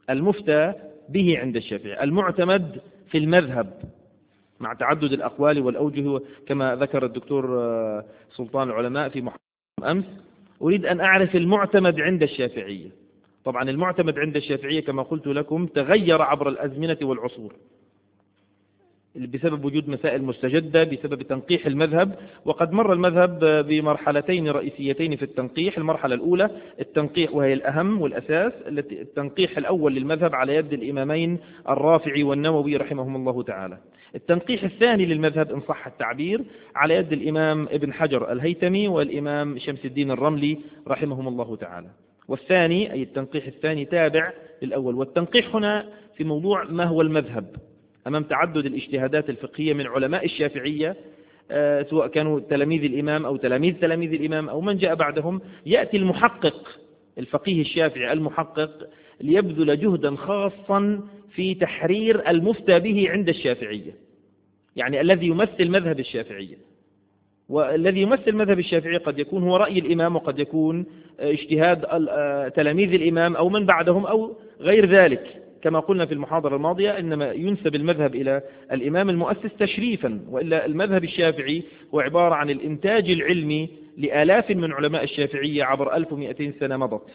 المعتمد في المذهب مع تعدد الأقوال والأوجه كما ذكر الدكتور سلطان العلماء في محاضرة أمس، أريد أن أعرف المعتمد عند الشافعية. طبعا المعتمد عند الشافعية كما قلت لكم تغير عبر الأزمنة والعصور بسبب وجود مسائل مستجدة، بسبب تنقيح المذهب، وقد مر المذهب بمرحلتين رئيسيتين في التنقيح. المرحلة الأولى التنقيح وهي الأهم والأساس، التنقيح الأول للمذهب على يد الإمامين الرافعي والنووي رحمهم الله تعالى. التنقيح الثاني للمذهب إن صح التعبير على يد الإمام ابن حجر الهيتمي والإمام شمس الدين الرملي رحمهم الله تعالى. والثاني أي التنقيح الثاني تابع للأول. والتنقيح هنا في موضوع ما هو المذهب أمام تعدد الاجتهادات الفقهية من علماء الشافعية، سواء كانوا تلاميذ الإمام أو تلاميذ الإمام أو من جاء بعدهم، يأتي المحقق الفقيه الشافعي المحقق ليبذل جهدا خاصا في تحرير المفتى به عند الشافعية، يعني الذي يمثل مذهب الشافعية. والذي يمثل مذهب الشافعي قد يكون هو رأي الإمام، وقد يكون اجتهاد تلاميذ الإمام أو من بعدهم أو غير ذلك. كما قلنا في المحاضرة الماضية، إنما ينسب المذهب إلى الإمام المؤسس تشريفا، وإلا المذهب الشافعي هو عبارة عن الإنتاج العلمي لآلاف من علماء الشافعية عبر 1200 سنة مضت،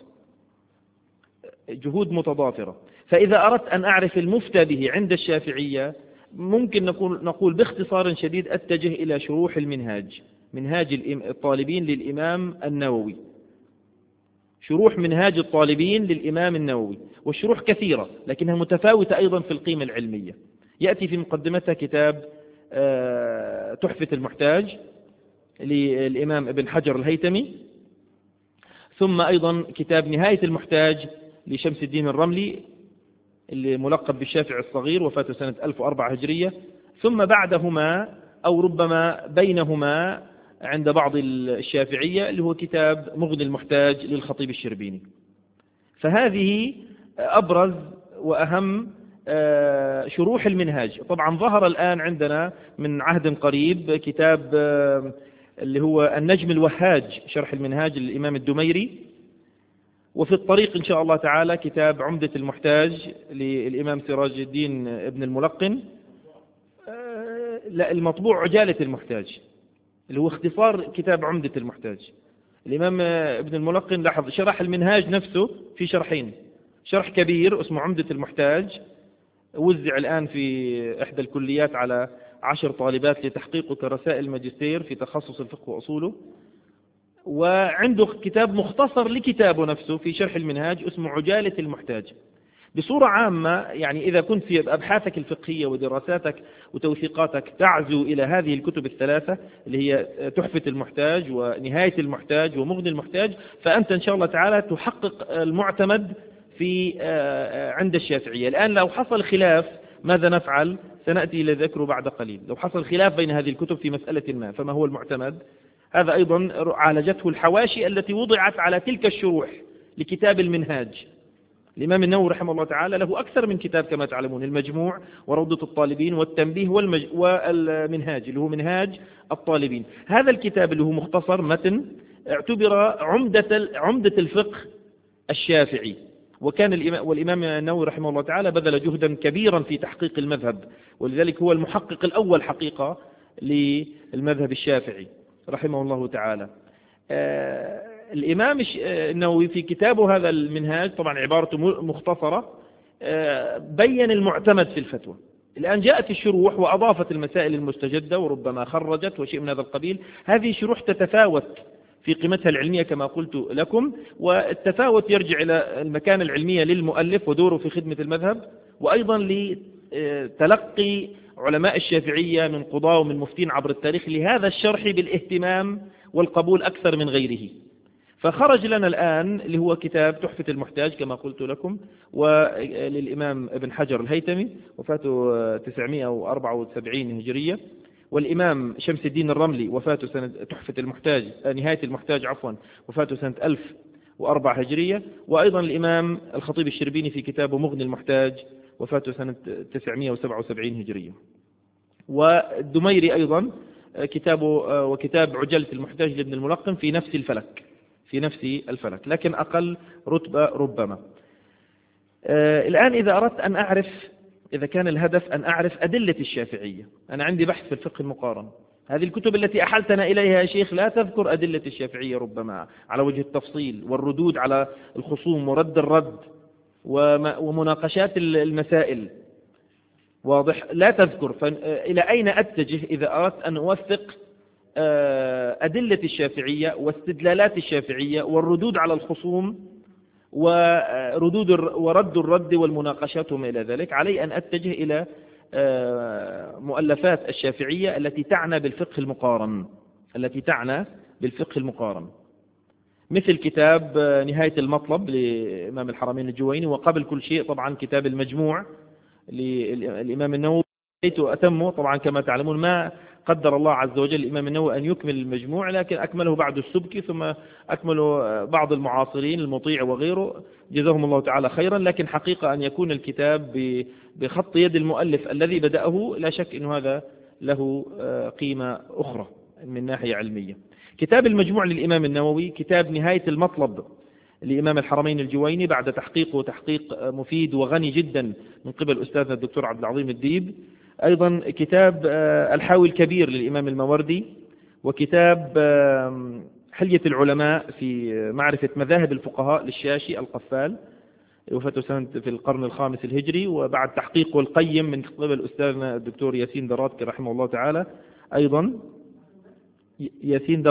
جهود متضافرة. فإذا أردت أن أعرف المفتى به عند الشافعية، ممكن نقول باختصار شديد أتجه إلى شروح المنهاج، منهاج الطالبين للإمام النووي، شروح منهاج الطالبين للإمام النووي. والشروح كثيرة لكنها متفاوتة أيضا في القيمة العلمية. يأتي في مقدمتها كتاب تحفة المحتاج للإمام ابن حجر الهيتمي، ثم أيضا كتاب نهاية المحتاج لشمس الدين الرملي اللي ملقب بالشافعي الصغير، وفاته سنة 1004 هجرية، ثم بعدهما أو ربما بينهما عند بعض الشافعية اللي هو كتاب مغني المحتاج للخطيب الشربيني. فهذه أبرز وأهم شروح المنهاج. طبعا ظهر الآن عندنا من عهد قريب كتاب اللي هو النجم الوهاج شرح المنهاج للإمام الدميري، وفي الطريق إن شاء الله تعالى كتاب عمدة المحتاج للإمام سراج الدين ابن الملقن، لا المطبوع عجالة المحتاج اللي هو اختصار كتاب عمدة المحتاج. الإمام ابن الملقن لاحظ شرح المنهاج نفسه في شرحين، شرح كبير اسمه عمدة المحتاج وزع الآن في إحدى الكليات على 10 طالبات لتحقيقه كرسائل ماجستير في تخصص الفقه وأصوله، وعنده كتاب مختصر لكتابه نفسه في شرح المنهاج اسمه عجالة المحتاج. بصورة عامة يعني إذا كنت في أبحاثك الفقهية ودراساتك وتوثيقاتك تعزو إلى هذه الكتب الثلاثة اللي هي تحفة المحتاج ونهاية المحتاج ومغني المحتاج، فأنت إن شاء الله تعالى تحقق المعتمد في عند الشافعية. الآن لو حصل خلاف ماذا نفعل؟ سنأتي إلى ذكره بعد قليل. لو حصل خلاف بين هذه الكتب في مسألة ما فما هو المعتمد؟ هذا أيضا عالجته الحواشي التي وضعت على تلك الشروح لكتاب المنهاج. الإمام النووي رحمه الله تعالى له أكثر من كتاب كما تعلمون، المجموع وروضة الطالبين والتنبيه والمنهاج اللي هو منهاج الطالبين. هذا الكتاب اللي هو مختصر متن اعتبر عمدة الفقه الشافعي، وكان والإمام النووي رحمه الله تعالى بذل جهدا كبيرا في تحقيق المذهب، ولذلك هو المحقق الأول حقيقة للمذهب الشافعي رحمه الله تعالى. الإمام النووي في كتابه هذا المنهاج طبعا عبارته مختصرة، بين المعتمد في الفتوى. الآن جاءت الشروح وأضافت المسائل المستجدة وربما خرجت وشيء من هذا القبيل. هذه شروح تتفاوت في قيمتها العلمية كما قلت لكم، والتفاوت يرجع إلى المكانة العلمية للمؤلف ودوره في خدمة المذهب، وأيضا لتلقي علماء الشافعية من قضاة ومن مفتين عبر التاريخ لهذا الشرح بالاهتمام والقبول أكثر من غيره. فخرج لنا الآن اللي هو كتاب تحفة المحتاج كما قلت لكم، وللإمام ابن حجر الهيتمي وفاته 974 هجرية، والإمام شمس الدين الرملي وفاته سنة تحفة المحتاج نهاية المحتاج عفوا وفاته سنة 1004 هجرية، وأيضا الإمام الخطيب الشربيني في كتابه مغني المحتاج وفاته سنة 977 هجرية. والدميري أيضا كتابه وكتاب عجالة المحتاج لابن الملقن في نفس الفلك لكن أقل رتبة ربما. الآن إذا أردت أن أعرف، إذا كان الهدف أن أعرف أدلة الشافعية، أنا عندي بحث في الفقه المقارن، هذه الكتب التي أحلتنا إليها يا شيخ لا تذكر أدلة الشافعية ربما على وجه التفصيل والردود على الخصوم ورد الرد ومناقشات المسائل، واضح؟ لا تذكر. فإلى أين أتجه إذا أردت أن أوثق أدلة الشافعية واستدلالات الشافعية والردود على الخصوم ورد الرد والمناقشات وما إلى ذلك؟ علي أن أتجه إلى مؤلفات الشافعية التي تعنى بالفقه المقارن، مثل كتاب نهاية المطلب لإمام الحرمين الجويني، وقبل كل شيء طبعا كتاب المجموع للإمام النووي أتمه طبعا كما تعلمون ما قدر الله عز وجل الإمام النووي أن يكمل المجموع، لكن أكمله بعد السبكي، ثم أكمله بعض المعاصرين المطيع وغيره، جزاهم الله تعالى خيرا. لكن حقيقة أن يكون الكتاب بخط يد المؤلف الذي بدأه، لا شك أن هذا له قيمة أخرى من ناحية علمية. كتاب المجموع للإمام النووي كتاب نهاية المطلب لإمام الحرمين الجويني، بعد تحقيقه تحقيق مفيد وغني جدا من قبل أستاذنا الدكتور عبد العظيم الديب. أيضا كتاب الحاوي الكبير للإمام الموردي، وكتاب حلية العلماء في معرفة مذاهب الفقهاء للشاشي القفال، وفاته سنة في القرن الخامس الهجري، وبعد تحقيقه القيم من قبل أستاذنا الدكتور ياسين درادكة رحمه الله تعالى. أيضا ياسين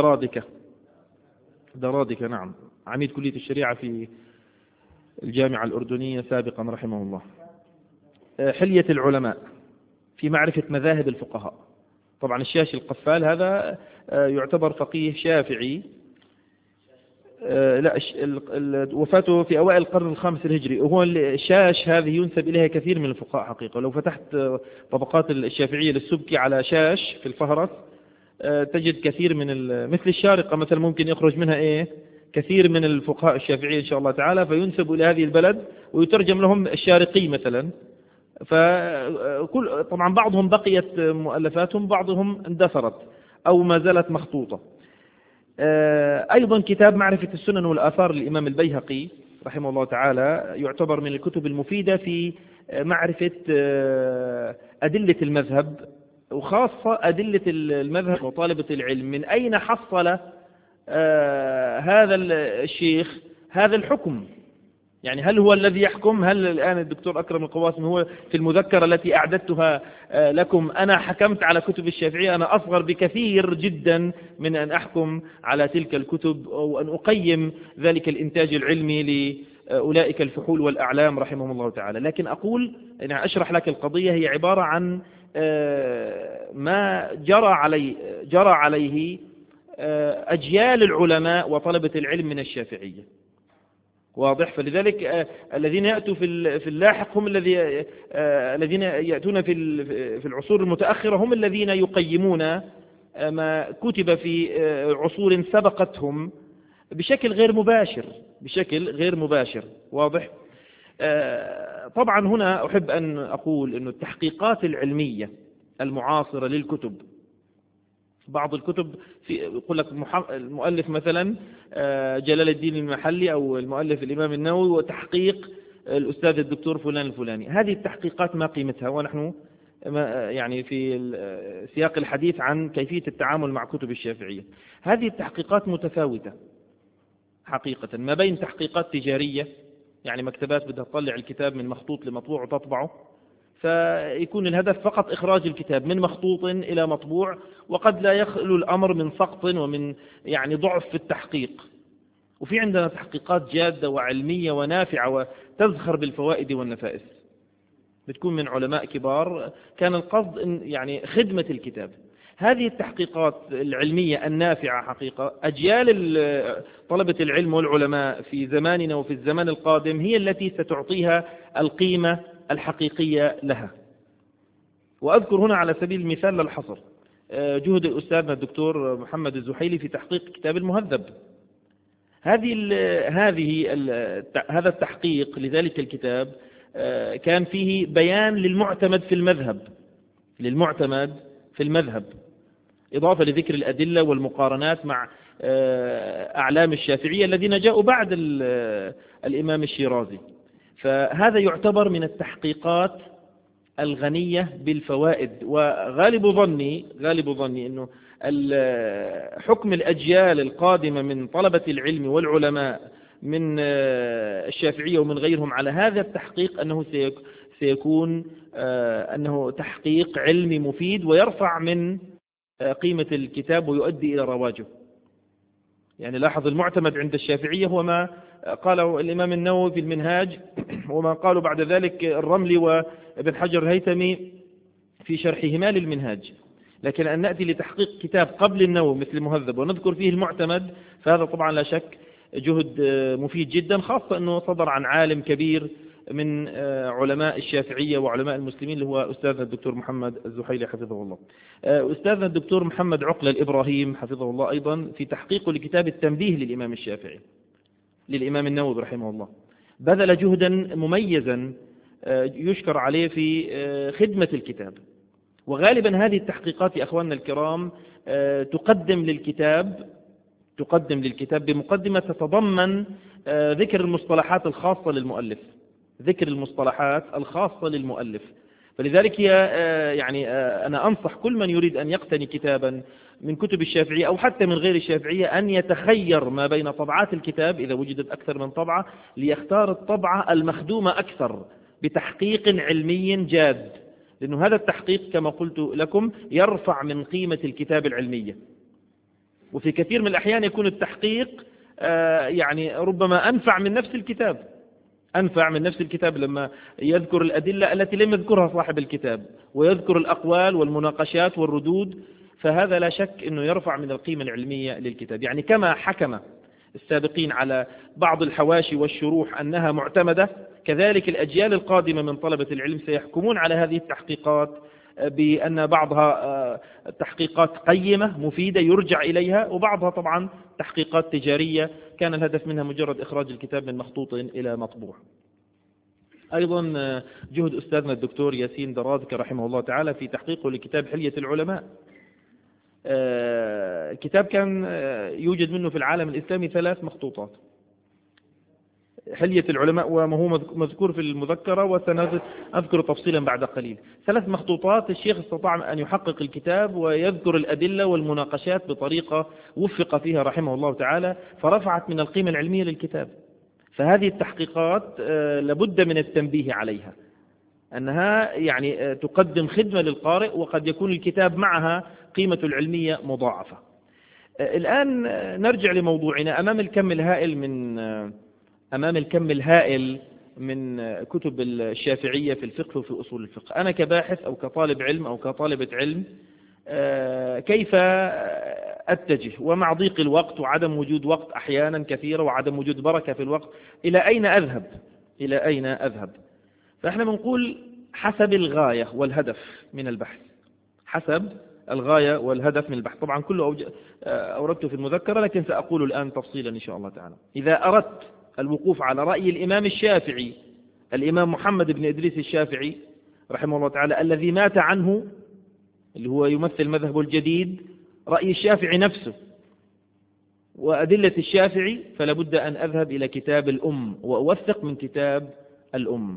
درادكة نعم، عميد كلية الشريعة في الجامعة الأردنية سابقا رحمه الله. حلية العلماء في معرفة مذاهب الفقهاء. طبعا الشاشي القفال هذا يعتبر فقيه شافعي، لا وفاته في أوائل القرن الخامس الهجري، وهو الشاش هذه ينسب إليها كثير من الفقهاء حقيقة. لو فتحت طبقات الشافعية للسبكي على شاش في الفهرس تجد كثير من مثل الشارقة مثلا ممكن يخرج منها كثير من الفقهاء الشافعية إن شاء الله تعالى، فينسب إلى هذه البلد ويترجم لهم الشارقي مثلا. طبعا بعضهم بقيت مؤلفاتهم، بعضهم اندثرت أو ما زالت مخطوطة. أيضا كتاب معرفة السنن والآثار للإمام البيهقي رحمه الله تعالى يعتبر من الكتب المفيدة في معرفة أدلة المذهب، وخاصة أدلة المذهب وطالبة العلم من أين حصل هذا الشيخ هذا الحكم. يعني هل هو الذي يحكم؟ هل الآن الدكتور أكرم القواسم هو في المذكرة التي أعددتها لكم أنا حكمت على كتب الشافعية؟ أنا أصغر بكثير جدا من أن أحكم على تلك الكتب أو أن أقيم ذلك الإنتاج العلمي لأولئك الفحول والأعلام رحمهم الله تعالى. لكن أقول يعني أشرح لك القضية، هي عبارة عن ما جرى عليه أجيال العلماء وطلبة العلم من الشافعية. واضح؟ فلذلك الذين يأتوا في اللاحق هم الذين يأتون في العصور المتأخرة هم الذين يقيمون ما كتب في عصور سبقتهم بشكل غير مباشر. واضح؟ طبعا هنا أحب أن أقول أن التحقيقات العلمية المعاصرة للكتب، بعض الكتب يقول لك المؤلف مثلا جلال الدين المحلي أو المؤلف الإمام النووي وتحقيق الأستاذ الدكتور فلان الفلاني، هذه التحقيقات ما قيمتها؟ ونحن يعني في سياق الحديث عن كيفية التعامل مع كتب الشافعية. هذه التحقيقات متفاوتة حقيقة، ما بين تحقيقات تجارية، يعني مكتبات بدها تطلع الكتاب من مخطوط لمطبوع وتطبعه، فيكون الهدف فقط إخراج الكتاب من مخطوط إلى مطبوع، وقد لا يخلو الأمر من سقط ومن يعني ضعف في التحقيق. وفي عندنا تحقيقات جادة وعلمية ونافعة وتزخر بالفوائد والنفائس، بتكون من علماء كبار كان القصد يعني خدمة الكتاب. هذه التحقيقات العلمية النافعة حقيقة أجيال طلبة العلم والعلماء في زماننا وفي الزمان القادم هي التي ستعطيها القيمة الحقيقية لها. وأذكر هنا على سبيل المثال للحصر جهد أستاذنا الدكتور محمد الزحيلي في تحقيق كتاب المهذب. هذا التحقيق لذلك الكتاب كان فيه بيان للمعتمد في المذهب، إضافة لذكر الأدلة والمقارنات مع أعلام الشافعية الذين جاءوا بعد الإمام الشيرازي. فهذا يعتبر من التحقيقات الغنية بالفوائد. وغالب ظني أنه حكم الأجيال القادمة من طلبة العلم والعلماء من الشافعية ومن غيرهم على هذا التحقيق أنه سيكون أنه تحقيق علمي مفيد ويرفع من قيمة الكتاب ويؤدي إلى رواجه. يعني لاحظ المعتمد عند الشافعية هو ما قاله الإمام النووي في المنهاج، وما قالوا بعد ذلك الرملي وابن حجر الهيثمي في شرحهما للمنهاج. لكن أن نأتي لتحقيق كتاب قبل النووي مثل المهذب ونذكر فيه المعتمد، فهذا طبعا لا شك جهد مفيد جدا، خاصة أنه صدر عن عالم كبير من علماء الشافعية وعلماء المسلمين، اللي هو أستاذنا الدكتور محمد الزحيلي حفظه الله. أستاذنا الدكتور محمد عقلة الإبراهيم حفظه الله أيضا في تحقيقه لكتاب التنبيه للإمام الشافعي للإمام النووي رحمه الله بذل جهدا مميزا يشكر عليه في خدمة الكتاب. وغالبا هذه التحقيقات يا أخواننا الكرام تقدم للكتاب بمقدمة تتضمن ذكر المصطلحات الخاصة للمؤلف. فلذلك يعني أنا أنصح كل من يريد أن يقتني كتابا من كتب الشافعية أو حتى من غير الشافعية أن يتخير ما بين طبعات الكتاب إذا وجدت أكثر من طبعة، ليختار الطبعة المخدومة أكثر بتحقيق علمي جاد، لأنه هذا التحقيق كما قلت لكم يرفع من قيمة الكتاب العلمية. وفي كثير من الأحيان يكون التحقيق يعني ربما أنفع من نفس الكتاب لما يذكر الأدلة التي لم يذكرها صاحب الكتاب ويذكر الأقوال والمناقشات والردود، فهذا لا شك أنه يرفع من القيمة العلمية للكتاب. يعني كما حكم السابقين على بعض الحواشي والشروح أنها معتمدة، كذلك الأجيال القادمة من طلبة العلم سيحكمون على هذه التحقيقات بأن بعضها تحقيقات قيمة مفيدة يرجع إليها، وبعضها طبعا تحقيقات تجارية كان الهدف منها مجرد إخراج الكتاب من مخطوط إلى مطبوع. أيضا جهد أستاذنا الدكتور ياسين درازك رحمه الله تعالى في تحقيقه لكتاب حلية العلماء. الكتاب كان يوجد منه في العالم الإسلامي 3 مخطوطات، حلية العلماء وما هو مذكور في المذكرة وسنذكر تفصيلا بعد قليل. 3 مخطوطات الشيخ استطاع أن يحقق الكتاب ويذكر الأدلة والمناقشات بطريقة وفق فيها رحمه الله تعالى، فرفعت من القيمة العلمية للكتاب. فهذه التحقيقات لابد من التنبيه عليها، أنها يعني تقدم خدمة للقارئ، وقد يكون الكتاب معها قيمة العلمية مضاعفة. الآن نرجع لموضوعنا. أمام الكم الهائل من كتب الشافعية في الفقه وفي أصول الفقه، أنا كباحث أو كطالب علم أو كطالبة علم كيف أتجه؟ ومع ضيق الوقت وعدم وجود وقت أحيانا كثيرة وعدم وجود بركة في الوقت، إلى أين أذهب؟ فإحنا بنقول حسب الغاية والهدف من البحث. طبعا كله أوردته في المذكرة، لكن سأقول الآن تفصيلا إن شاء الله تعالى. إذا أردت الوقوف على رأي الإمام الشافعي، الإمام محمد بن إدريس الشافعي رحمه الله تعالى، الذي مات عنه، اللي هو يمثل مذهبه الجديد، رأي الشافعي نفسه وأدلة الشافعي، فلا بد أن أذهب إلى كتاب الأم وأوثق من كتاب الأم.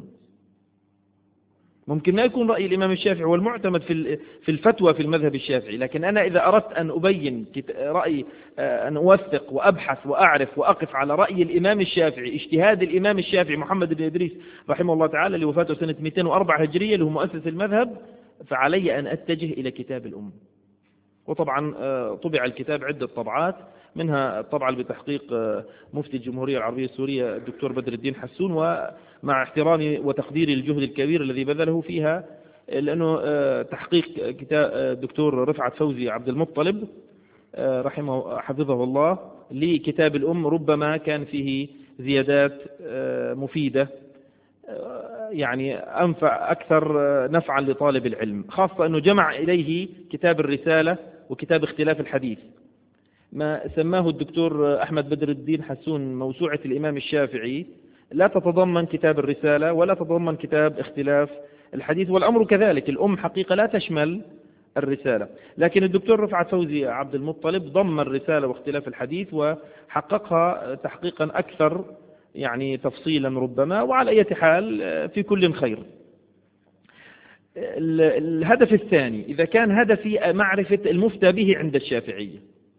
ممكن ما يكون رأي الإمام الشافعي هو المعتمد في الفتوى في المذهب الشافعي، لكن أنا إذا أردت أن أبين رأي، أن أوثق وأبحث وأعرف وأقف على رأي الإمام الشافعي، اجتهاد الإمام الشافعي محمد بن إدريس رحمه الله تعالى اللي وفاته سنة 204 هجرية اللي هو مؤسس المذهب، فعلي أن أتجه إلى كتاب الأم. وطبعا طبع الكتاب عدة طبعات، منها الطبعة اللي بتحقيق مفتي الجمهورية العربية السورية الدكتور بدر الدين حسون، ومع احترامي وتقديري للجهد الكبير الذي بذله فيها، لأنه تحقيق كتاب الدكتور رفعت فوزي عبد المطلب حفظه الله لكتاب الأم ربما كان فيه زيادات مفيدة، يعني أنفع أكثر نفعا لطالب العلم، خاصة أنه جمع إليه كتاب الرسالة وكتاب اختلاف الحديث، ما سماه الدكتور أحمد بدر الدين حسون موسوعة الإمام الشافعي، لا تتضمن كتاب الرسالة ولا تتضمن كتاب اختلاف الحديث. والأمر كذلك، الأم حقيقة لا تشمل الرسالة، لكن الدكتور رفعت فوزي عبد المطلب ضم الرسالة واختلاف الحديث وحققها تحقيقا أكثر يعني تفصيلا ربما، وعلى أي حال في كل خير. الهدف الثاني، إذا كان هدفي معرفة المفتى به عند الشافعية،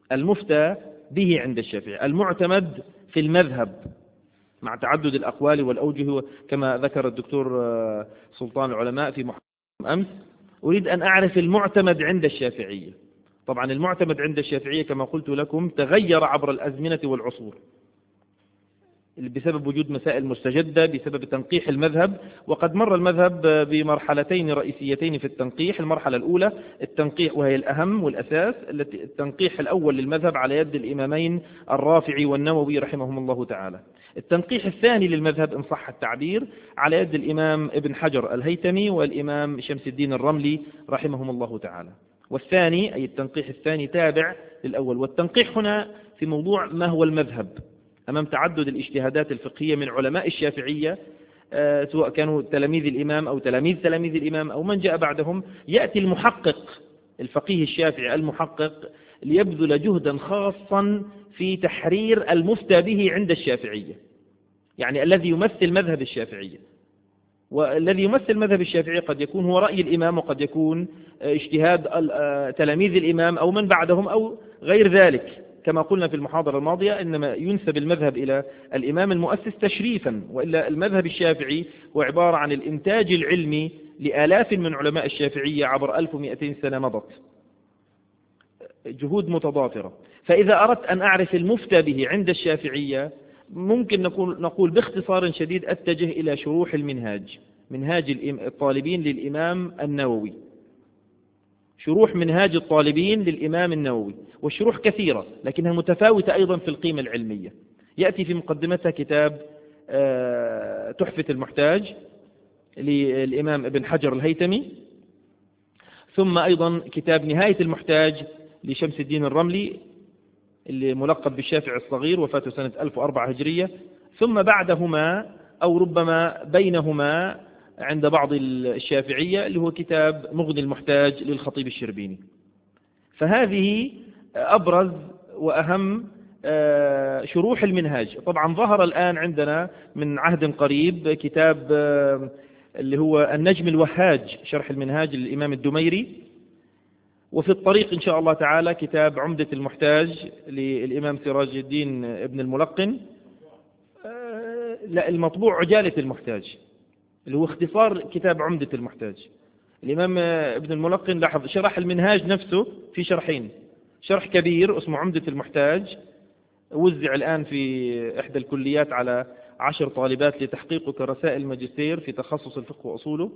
المعتمد في المذهب مع تعدد الأقوال والأوجه كما ذكر الدكتور سلطان العلماء في محاضرة أمس، أريد أن أعرف المعتمد عند الشافعية. طبعا المعتمد عند الشافعية كما قلت لكم تغير عبر الأزمنة والعصور، بسبب وجود مسائل مستجدة، بسبب تنقيح المذهب. وقد مر المذهب بمرحلتين رئيسيتين في التنقيح. المرحلة الأولى التنقيح، وهي الأهم والأساس، التنقيح الأول للمذهب على يد الإمامين الرافعي والنووي رحمهم الله تعالى. التنقيح الثاني للمذهب إن صح التعبير على يد الإمام ابن حجر الهيتمي والإمام شمس الدين الرملي رحمهم الله تعالى. والثاني أي التنقيح الثاني تابع للأول. والتنقيح هنا في موضوع ما هو المذهب أمام تعدد الاجتهادات الفقهية من علماء الشافعية، سواء كانوا تلاميذ الإمام أو تلاميذ الإمام أو من جاء بعدهم. يأتي المحقق الفقيه الشافعي المحقق ليبذل جهدا خاصا في تحرير المفتى به عند الشافعية، يعني الذي يمثل مذهب الشافعية. والذي يمثل مذهب الشافعي قد يكون هو رأي الإمام، وقد يكون اجتهاد تلاميذ الإمام أو من بعدهم أو غير ذلك. كما قلنا في المحاضرة الماضية إنما ينسب المذهب إلى الإمام المؤسس تشريفا، وإلا المذهب الشافعي هو عبارة عن الإنتاج العلمي لآلاف من علماء الشافعية عبر 1200 سنة مضت، جهود متضافرة. فإذا أردت أن أعرف المفتى به عند الشافعية ممكن نقول باختصار شديد أتجه إلى شروح المنهاج، منهاج الطالبين للإمام النووي، شروح منهاج الطالبين للإمام النووي. والشروح كثيرة لكنها متفاوتة أيضا في القيمة العلمية. يأتي في مقدمتها كتاب تحفة المحتاج للإمام ابن حجر الهيتمي، ثم أيضا كتاب نهاية المحتاج لشمس الدين الرملي اللي ملقب بالشافعي الصغير، وفاته سنة 1004 هجرية. ثم بعدهما أو ربما بينهما عند بعض الشافعية اللي هو كتاب مغني المحتاج للخطيب الشربيني. فهذه أبرز وأهم شروح المنهاج. طبعا ظهر الآن عندنا من عهد قريب كتاب اللي هو النجم الوهاج شرح المنهاج للإمام الدميري، وفي الطريق إن شاء الله تعالى كتاب عمدة المحتاج للإمام سراج الدين ابن الملقن، لا المطبوع عجالة المحتاج اللي هو اختصار كتاب عمدة المحتاج. الإمام ابن الملقن لاحظ شرح المنهاج نفسه في شرحين، شرح كبير اسمه عمدة المحتاج وزع الآن في إحدى الكليات على 10 طالبات لتحقيقه كرسائل ماجستير في تخصص الفقه وأصوله.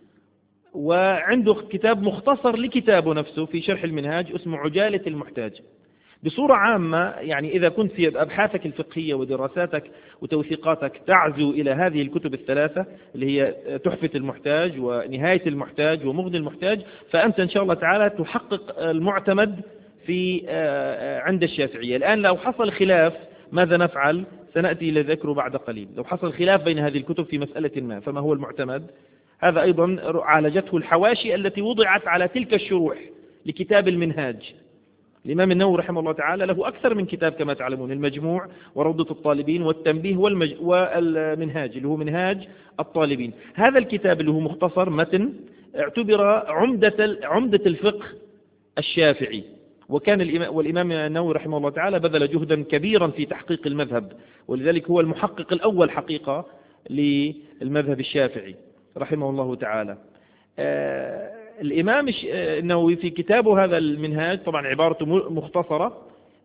وعنده كتاب مختصر لكتابه نفسه في شرح المنهاج اسمه عجالة المحتاج. بصورة عامة يعني إذا كنت في أبحاثك الفقهية ودراساتك وتوثيقاتك تعزو إلى هذه الكتب الثلاثة اللي هي تحفة المحتاج ونهاية المحتاج ومغني المحتاج، فأنت إن شاء الله تعالى تحقق المعتمد في عند الشافعية. الآن لو حصل خلاف ماذا نفعل؟ سنأتي إلى ذكره بعد قليل. لو حصل خلاف بين هذه الكتب في مسألة ما فما هو المعتمد؟ هذا أيضا عالجته الحواشي التي وضعت على تلك الشروح لكتاب المنهاج. الإمام النووي رحمه الله تعالى له أكثر من كتاب كما تعلمون، المجموع وروضة الطالبين والتنبيه والمنهاج اللي هو منهاج الطالبين. هذا الكتاب اللي هو مختصر متن اعتبر عمدة الفقه الشافعي، وكان والإمام النووي رحمه الله تعالى بذل جهدا كبيرا في تحقيق المذهب، ولذلك هو المحقق الأول حقيقة للمذهب الشافعي رحمه الله تعالى. الإمام النووي في كتابه هذا المنهاج طبعا عبارته مختصرة،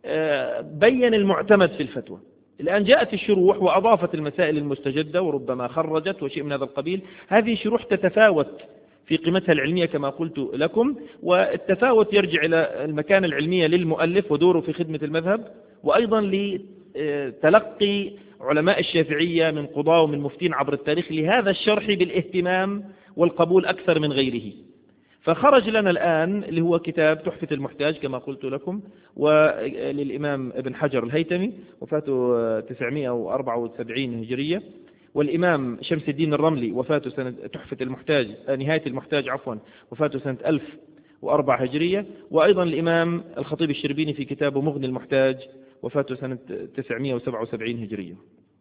بين المعتمد في الفتوى. الآن جاءت الشروح وأضافت المسائل المستجدة وربما خرجت وشيء من هذا القبيل. هذه شروح تتفاوت في قيمتها العلمية كما قلت لكم، والتفاوت يرجع إلى المكانة العلمية للمؤلف ودوره في خدمة المذهب، وأيضا لتلقي علماء الشافعية من قضاة ومن مفتين عبر التاريخ لهذا الشرح بالاهتمام والقبول أكثر من غيره. فخرج لنا الآن اللي هو كتاب تحفة المحتاج كما قلت لكم، وللإمام ابن حجر الهيتمي وفاته 974 هجرية، والإمام شمس الدين الرملي وفاته سنة تحفة المحتاج نهاية المحتاج وفاته سنة 1004 هجرية، وأيضا الإمام الخطيب الشربيني في كتابه مغني المحتاج وفاته سنة 977 هجرية.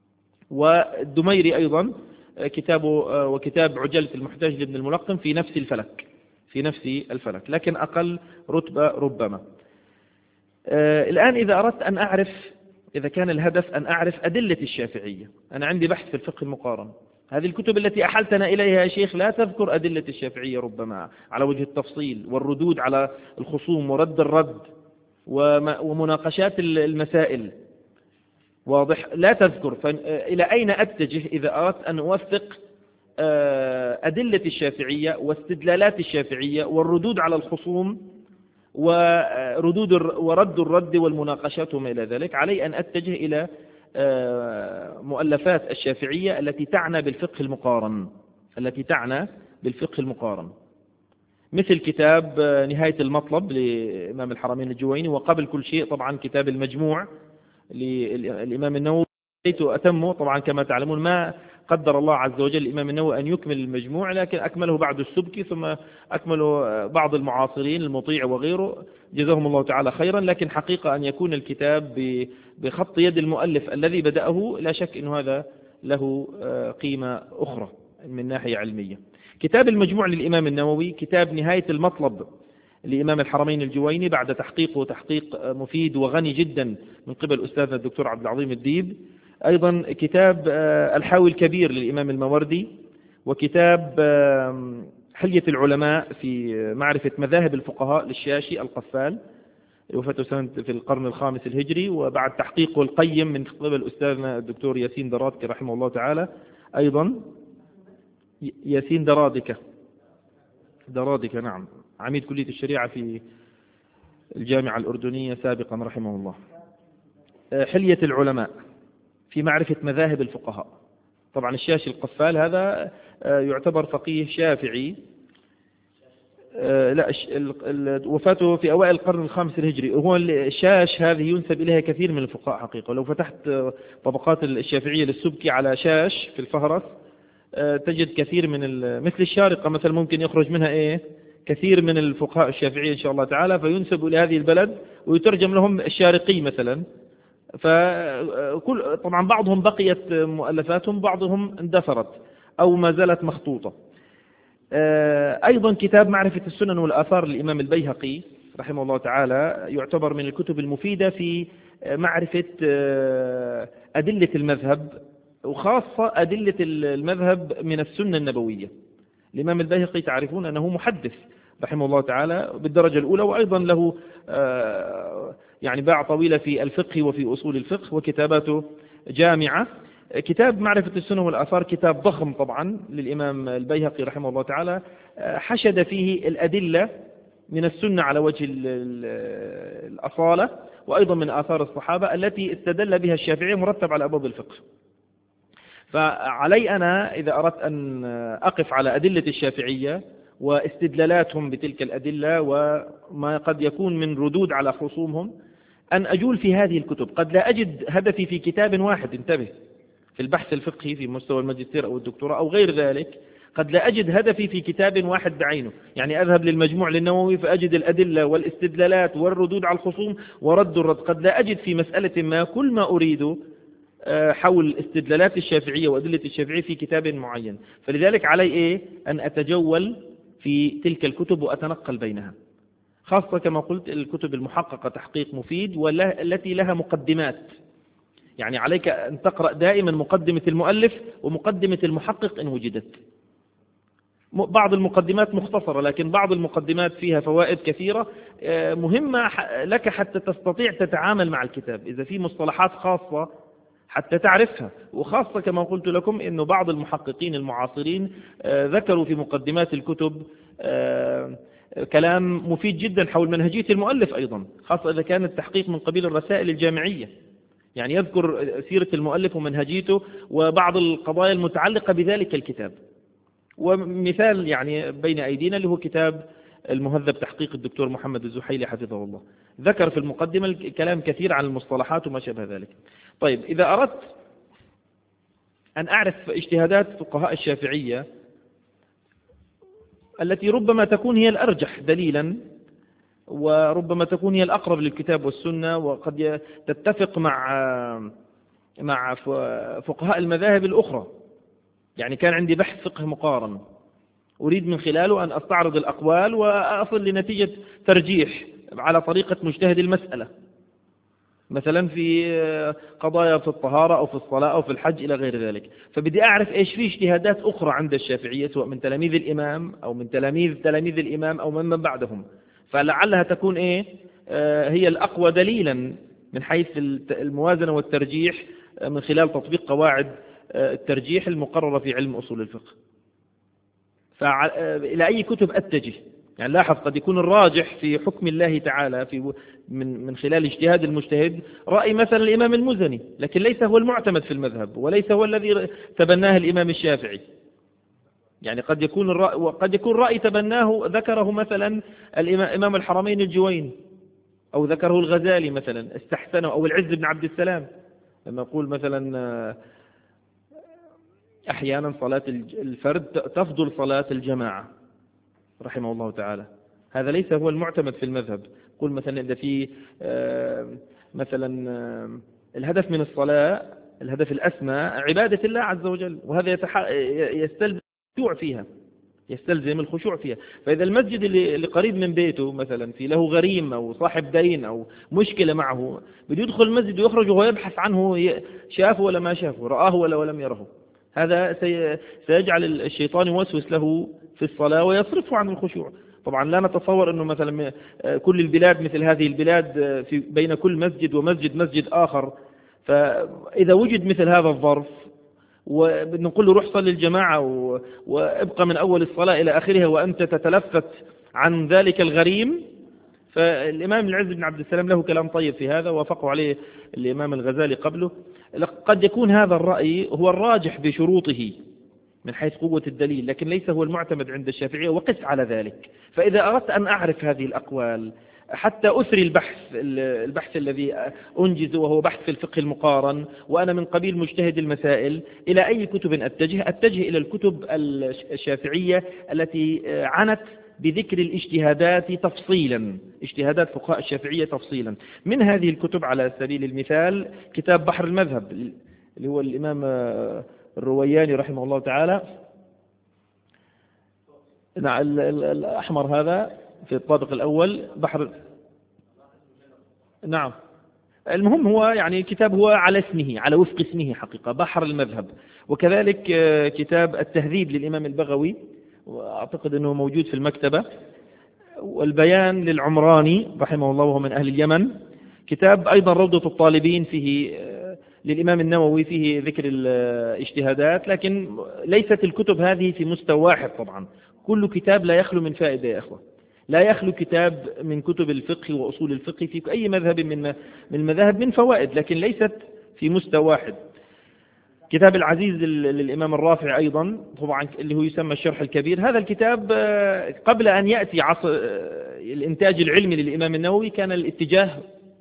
والدميري أيضا كتابه وكتاب عجالة المحتاج لابن الملقن في نفس الفلك لكن أقل رتبة ربما. الآن إذا أردت أن أعرف، إذا كان الهدف أن أعرف أدلة الشافعية، أنا عندي بحث في الفقه المقارن، هذه الكتب التي أحلتنا إليها يا شيخ لا تذكر أدلة الشافعية ربما على وجه التفصيل والردود على الخصوم ورد الرد ومناقشات المسائل. واضح؟ لا تذكر. إلى أين أتجه إذا أردت أن أوثق أدلة الشافعية واستدلالات الشافعية والردود على الخصوم ورد الرد والمناقشات وما إلى ذلك؟ علي أن أتجه إلى مؤلفات الشافعية التي تعنى بالفقه المقارن، مثل كتاب نهاية المطلب لإمام الحرمين الجويني، وقبل كل شيء طبعا كتاب المجموع للإمام النووي. أتمه طبعا كما تعلمون، ما قدر الله عز وجل الإمام النووي أن يكمل المجموع، لكن أكمله بعد السبكي، ثم أكمله بعض المعاصرين المطيع وغيره، جزاهم الله تعالى خيرا. لكن حقيقة أن يكون الكتاب بخط يد المؤلف الذي بدأه، لا شك أن هذا له قيمة أخرى من ناحية علمية. كتاب المجموع للإمام النووي، كتاب نهاية المطلب لإمام الحرمين الجويني بعد تحقيقه تحقيق مفيد وغني جدا من قبل أستاذنا الدكتور عبد العظيم الديب. أيضا كتاب الحاوي الكبير للإمام الماوردي، وكتاب حلية العلماء في معرفة مذاهب الفقهاء للشاشي القفال، وفاته سنة في القرن الخامس الهجري، وبعد تحقيقه القيم من قبل أستاذنا الدكتور ياسين درادكة رحمه الله تعالى. أيضا ياسين درادكة نعم، عميد كلية الشريعة في الجامعة الأردنية سابقا رحمه الله. حلية العلماء في معرفة مذاهب الفقهاء. طبعا الشاشي القفال هذا يعتبر فقيه شافعي، لا وفاته في أوائل القرن الخامس الهجري. هو الشاش هذه ينسب إليها كثير من الفقهاء حقيقة. لو فتحت طبقات الشافعية للسبكي على شاش في الفهرس تجد كثير من مثل الشارقة مثلا ممكن يخرج منها كثير من الفقهاء الشافعية إن شاء الله تعالى، فينسب إلى هذه البلد ويترجم لهم الشارقي مثلا. طبعا بعضهم بقيت مؤلفاتهم، بعضهم اندثرت أو ما زالت مخطوطة. أيضا كتاب معرفة السنن والآثار للإمام البيهقي رحمه الله تعالى، يعتبر من الكتب المفيدة في معرفة أدلة المذهب، وخاصة أدلة المذهب من السنة النبوية. الإمام البيهقي تعرفون أنه محدث رحمه الله تعالى بالدرجة الأولى، وأيضا له يعني باع طويلة في الفقه وفي أصول الفقه، وكتاباته جامعة. كتاب معرفة السنة والآثار كتاب ضخم طبعا للإمام البيهقي رحمه الله تعالى، حشد فيه الأدلة من السنة على وجه الأصالة، وأيضا من آثار الصحابة التي استدل بها الشافعي، مرتب على أبواب الفقه. فعلي أنا إذا أردت أن أقف على أدلة الشافعية واستدلالاتهم بتلك الأدلة وما قد يكون من ردود على خصومهم، أن أجول في هذه الكتب. قد لا أجد هدفي في كتاب واحد، انتبه، في البحث الفقهي في مستوى الماجستير أو الدكتوراه أو غير ذلك، قد لا أجد هدفي في كتاب واحد بعينه. يعني أذهب للمجموع للنووي فأجد الأدلة والاستدلالات والردود على الخصوم ورد الرد. قد لا أجد في مسألة ما كل ما أريد حول استدلالات الشافعية وأدلة الشافعية في كتاب معين. فلذلك علي أن أتجول في تلك الكتب وأتنقل بينها، خاصة كما قلت الكتب المحققة تحقيق مفيد والتي لها مقدمات. يعني عليك أن تقرأ دائما مقدمة المؤلف ومقدمة المحقق إن وجدت. بعض المقدمات مختصرة، لكن بعض المقدمات فيها فوائد كثيرة مهمة لك حتى تستطيع تتعامل مع الكتاب، إذا في مصطلحات خاصة حتى تعرفها. وخاصة كما قلت لكم أنه بعض المحققين المعاصرين ذكروا في مقدمات الكتب كلام مفيد جدا حول منهجية المؤلف أيضا، خاصة إذا كان التحقيق من قبيل الرسائل الجامعية. يعني يذكر سيرة المؤلف ومنهجيته وبعض القضايا المتعلقة بذلك الكتاب. ومثال يعني بين أيدينا اللي هو كتاب المهذب تحقيق الدكتور محمد الزحيلي حفظه الله، ذكر في المقدمة كلام كثير عن المصطلحات وما شابه ذلك. طيب، إذا أردت أن أعرف اجتهادات فقهاء الشافعية التي ربما تكون هي الأرجح دليلا، وربما تكون هي الأقرب للكتاب والسنة، وقد تتفق مع فقهاء المذاهب الأخرى، يعني كان عندي بحث فقه مقارن أريد من خلاله أن أستعرض الأقوال وأصل لنتيجة ترجيح على طريقة مجتهد المسألة، مثلا في قضايا في الطهارة أو في الصلاة أو في الحج إلى غير ذلك. فبدي أعرف إيش في اجتهادات أخرى عند الشافعية، سواء من تلاميذ الإمام أو من تلاميذ الإمام أو من بعدهم، فلعلها تكون هي الأقوى دليلا من حيث الموازنة والترجيح من خلال تطبيق قواعد الترجيح المقررة في علم أصول الفقه. فإلى أي كتب أتجه؟ يعني لاحظ قد يكون الراجح في حكم الله تعالى من خلال اجتهاد المجتهد رأي مثلا الإمام المزني، لكن ليس هو المعتمد في المذهب، وليس هو الذي تبناه الإمام الشافعي. يعني قد يكون رأي تبناه ذكره مثلا الإمام الحرمين الجويني، أو ذكره الغزالي مثلا استحسنه، أو العز بن عبد السلام لما يقول مثلا أحيانا صلاة الفرد تفضل صلاة الجماعة رحمه الله تعالى. هذا ليس هو المعتمد في المذهب. قل مثلا إذا في مثلا الهدف من الصلاة، الهدف الأسمى عبادة الله عز وجل، وهذا يستلزم الخشوع فيها، يستلزم الخشوع فيها. فإذا المسجد اللي قريب من بيته مثلا في له غريم أو صاحب دين أو مشكلة معه، بده يدخل المسجد ويخرج وهو يبحث عنه، شافه ولا ما شافه، رآه ولا ولم يره، هذا سيجعل الشيطان يوسوس له في الصلاة ويصرفه عن الخشوع. طبعا لا نتصور أنه مثلا كل البلاد مثل هذه البلاد في بين كل مسجد ومسجد مسجد آخر. فإذا وجد مثل هذا الظرف ونقول له روح صلي الجماعة وابقى من أول الصلاة إلى آخرها وأنت تتلفت عن ذلك الغريم، فالإمام العز بن عبد السلام له كلام طيب في هذا، وافقوا عليه الإمام الغزالي قبله. قد يكون هذا الرأي هو الراجح بشروطه من حيث قوة الدليل، لكن ليس هو المعتمد عند الشافعية، وقس على ذلك. فإذا أردت أن أعرف هذه الأقوال حتى أثري البحث الذي أنجز، وهو بحث في الفقه المقارن، وأنا من قبيل مجتهد المسائل، إلى أي كتب أتجه إلى الكتب الشافعية التي عنت بذكر الاجتهادات تفصيلا، اجتهادات فقهاء الشافعية تفصيلا. من هذه الكتب على سبيل المثال كتاب بحر المذهب اللي هو الإمام الروياني رحمه الله تعالى، الأحمر هذا في الطابق الأول بحر. نعم، المهم هو يعني كتاب هو على اسمه، على وفق اسمه حقيقة، بحر المذهب. وكذلك كتاب التهذيب للإمام البغوي، وأعتقد أنه موجود في المكتبة. والبيان للعمراني رحمه الله وهو من أهل اليمن. كتاب أيضا روضة الطالبين فيه للإمام النووي فيه ذكر الاجتهادات، لكن ليست الكتب هذه في مستوى واحد. طبعا كل كتاب لا يخلو من فائدة يا أخوة، لا يخلو كتاب من كتب الفقه وأصول الفقه في أي مذهب من المذاهب من فوائد، لكن ليست في مستوى واحد. كتاب العزيز للإمام الرافع أيضا طبعا اللي هو يسمى الشرح الكبير. هذا الكتاب قبل أن يأتي عصر الإنتاج العلمي للإمام النووي كان الاتجاه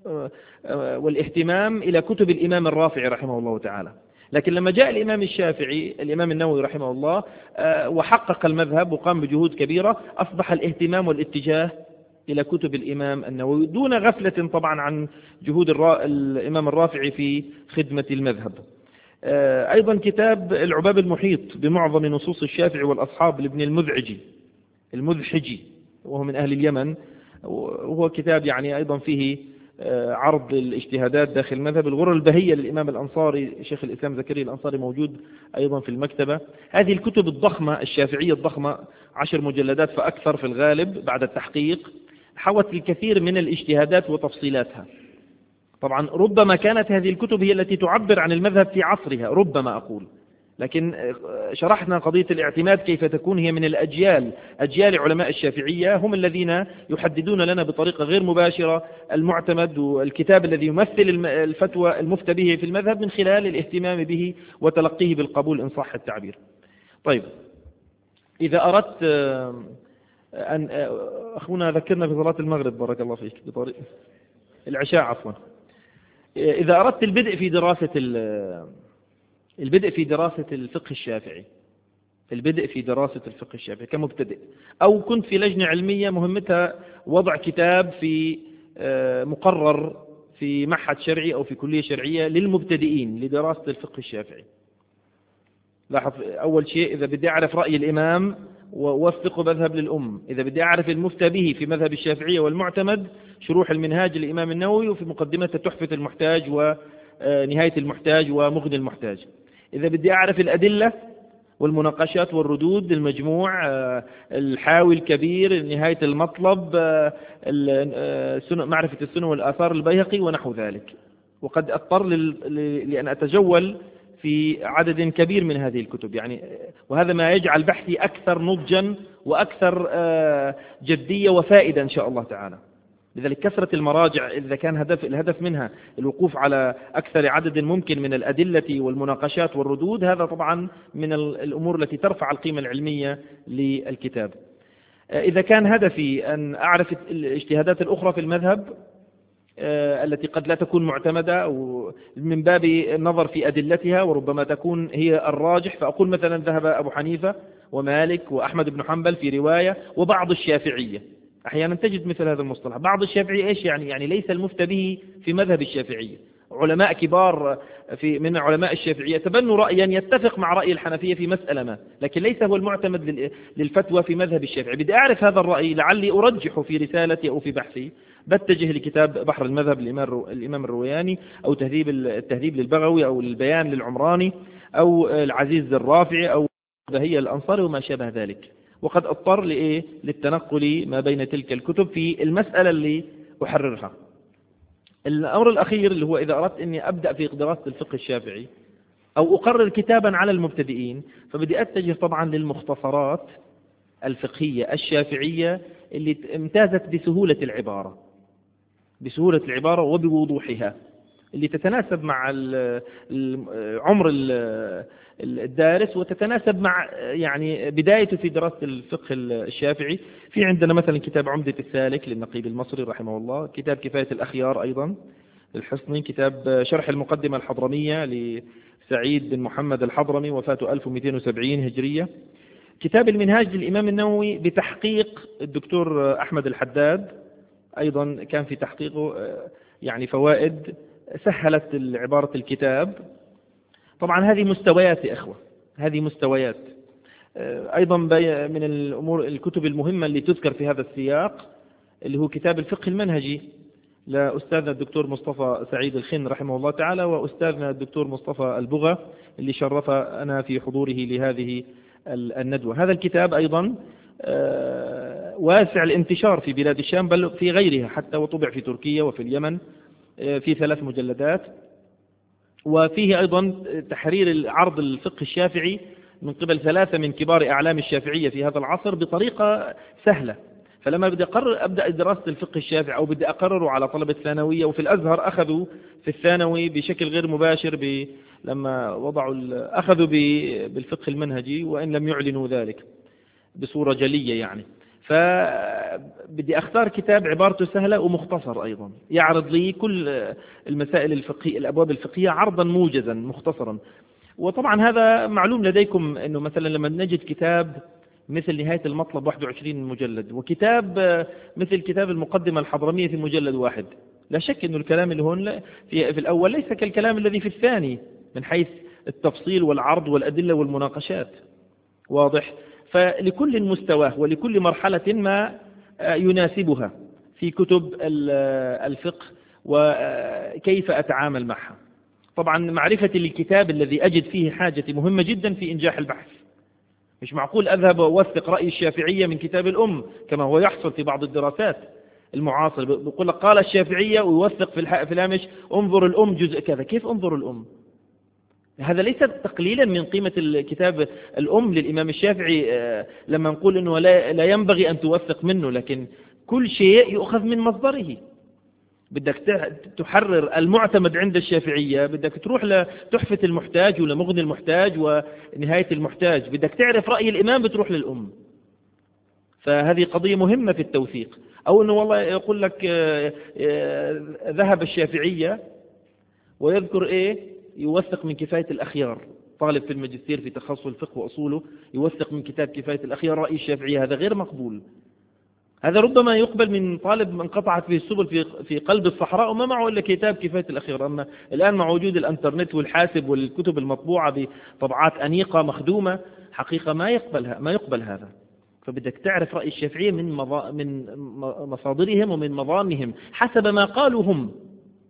والاهتمام إلى كتب الإمام الرافع رحمه الله تعالى، لكن لما جاء الإمام الشافعي الإمام النووي رحمه الله وحقق المذهب وقام بجهود كبيرة، أصبح الاهتمام والاتجاه إلى كتب الإمام النووي دون غفلة طبعا عن جهود الإمام الرافع في خدمة المذهب. أيضا كتاب العباب المحيط بمعظم نصوص الشافعي والأصحاب لابن المذحجي وهو من أهل اليمن، وهو كتاب يعني أيضا فيه عرض الاجتهادات داخل المذهب. الغرة البهية للإمام الأنصاري شيخ الإسلام زكريا الأنصاري موجود أيضا في المكتبة. هذه الكتب الضخمة الشافعية الضخمة 10 مجلدات فأكثر في الغالب بعد التحقيق، حوت الكثير من الاجتهادات وتفصيلاتها. طبعا ربما كانت هذه الكتب هي التي تعبر عن المذهب في عصرها، ربما أقول، لكن شرحنا قضية الاعتماد كيف تكون هي من أجيال علماء الشافعية، هم الذين يحددون لنا بطريقة غير مباشرة المعتمد والكتاب الذي يمثل الفتوى المفتى به في المذهب من خلال الاهتمام به وتلقيه بالقبول إن صح التعبير. طيب، إذا أردت أن أخونا ذكرنا في صلاة المغرب بارك الله فيك بطريق العشاء عفوا. إذا أردت البدء في دراسة الفقه الشافعي، كمبتدئ، أو كنت في لجنة علمية مهمتها وضع كتاب في مقرر في معهد شرعي أو في كلية شرعية للمبتدئين لدراسة الفقه الشافعي. لاحظ أول شيء إذا بدي أعرف رأي الإمام ووفق مذهب للأم، إذا بدي أعرف المفتى به في مذهب الشافعية والمعتمد شروح المنهاج للإمام النووي، وفي مقدمته تحفة المحتاج ونهاية المحتاج ومغني المحتاج. إذا بدي أعرف الأدلة والمناقشات والردود، المجموع، الحاوي الكبير، نهاية المطلب، معرفة السنن والآثار البيهقي ونحو ذلك. وقد أضطر لأن أتجول في عدد كبير من هذه الكتب يعني، وهذا ما يجعل بحثي أكثر نضجا وأكثر جدية وفائدة إن شاء الله تعالى. لذلك كثرة المراجع إذا كان الهدف منها الوقوف على أكثر عدد ممكن من الأدلة والمناقشات والردود، هذا طبعا من الأمور التي ترفع القيمة العلمية للكتاب. إذا كان هدفي أن أعرف الاجتهادات الأخرى في المذهب التي قد لا تكون معتمدة أو من باب النظر في أدلتها وربما تكون هي الراجح، فأقول مثلا ذهب أبو حنيفة ومالك وأحمد بن حنبل في رواية وبعض الشافعية. أحيانا تجد مثل هذا المصطلح بعض الشافعية. إيش يعني ليس المفتى به في مذهب الشافعية. علماء كبار من علماء الشافعية تبنوا رأيا يتفق مع رأي الحنفية في مسألة ما، لكن ليس هو المعتمد للفتوى في مذهب الشافعي. بدي أعرف هذا الرأي لعلي أرجحه في رسالتي أو في بحثي، بتجه لكتاب بحر المذهب الإمام الروياني، أو التهذيب للبغوي، أو البيان للعمراني، أو العزيز الرافعي، أو بهية الأنصاري وما شابه ذلك. وقد اضطر للتنقل ما بين تلك الكتب في المسألة اللي أحررها. الأمر الأخير اللي هو إذا أردت أني أبدأ في دراسة الفقه الشافعي أو أقرر كتابا على المبتدئين، فبدي أتجه طبعا للمختصرات الفقهية الشافعية اللي امتازت بسهولة العبارة وبوضوحها، اللي تتناسب مع عمر الدارس وتتناسب مع يعني بدايته في دراسة الفقه الشافعي. في عندنا مثلا كتاب عمدة السالك للنقيب المصري رحمه الله، كتاب كفاية الأخيار أيضا للحصني، كتاب شرح المقدمة الحضرمية لسعيد بن محمد الحضرمي وفاته 1270 هجرية، كتاب المنهاج للإمام النووي بتحقيق الدكتور أحمد الحداد، أيضا كان في تحقيقه يعني فوائد سهلت عبارة الكتاب. طبعا هذه مستويات يا أخوة، هذه مستويات. أيضا من الأمور الكتب المهمة اللي تذكر في هذا السياق اللي هو كتاب الفقه المنهجي لأستاذنا الدكتور مصطفى سعيد الخن رحمه الله تعالى، وأستاذنا الدكتور مصطفى البغا اللي شرف أنا في حضوره لهذه الندوة. هذا الكتاب أيضا واسع الانتشار في بلاد الشام بل في غيرها حتى، وطبع في تركيا وفي اليمن في 3 مجلدات، وفيه أيضا تحرير عرض الفقه الشافعي من قبل 3 من كبار أعلام الشافعية في هذا العصر بطريقة سهلة. فلما بدي أقرر أبدأ دراسة الفقه الشافعي أو بدي أقرره على طلبة الثانوية، وفي الأزهر أخذوا في الثانوي بشكل غير مباشر لما أخذوا بالفقه المنهجي وإن لم يعلنوا ذلك بصورة جلية يعني. فبدي أختار كتاب عبارته سهلة ومختصر أيضا، يعرض لي كل المسائل الفقهية الأبواب الفقهية عرضا موجزا مختصرا. وطبعا هذا معلوم لديكم أنه مثلا لما نجد كتاب مثل نهاية المطلب 21 مجلد، وكتاب مثل كتاب المقدمة الحضرمية في مجلد واحد، لا شك أنه الكلام اللي هون في الأول ليس كالكلام الذي في الثاني من حيث التفصيل والعرض والأدلة والمناقشات، واضح؟ فلكل مستواه ولكل مرحلة ما يناسبها في كتب الفقه وكيف أتعامل معها. طبعا معرفة الكتاب الذي أجد فيه حاجتي مهمة جدا في إنجاح البحث. مش معقول أذهب وأوثق رأي الشافعية من كتاب الأم كما هو يحصل في بعض الدراسات المعاصرة، بيقول لك قال الشافعية ويوثق في الهامش انظر الأم جزء كذا. كيف انظر الأم؟ هذا ليس تقليلا من قيمة الكتاب الأم للإمام الشافعي لما نقول أنه لا ينبغي أن توثق منه، لكن كل شيء يؤخذ من مصدره. بدك تحرر المعتمد عند الشافعية، بدك تروح لتحفة المحتاج ولمغني المحتاج ونهاية المحتاج، بدك تعرف رأي الإمام بتروح للأم. فهذه قضية مهمة في التوثيق. أو أنه والله يقول لك ذهب الشافعية ويذكر يوثق من كفاية الأخيار، طالب في الماجستير في تخصص الفقه وأصوله يوثق من كتاب كفاية الأخيار رأي الشافعية، هذا غير مقبول. هذا ربما يقبل من طالب انقطعت فيه السبل في قلب الصحراء وما معه إلا كتاب كفاية الأخيار. أما الآن مع وجود الانترنت والحاسب والكتب المطبوعة بطبعات أنيقة مخدومة، حقيقة ما يقبل هذا. فبدك تعرف رأي الشافعية من مصادرهم ومن مضامهم حسب ما قالوا هم.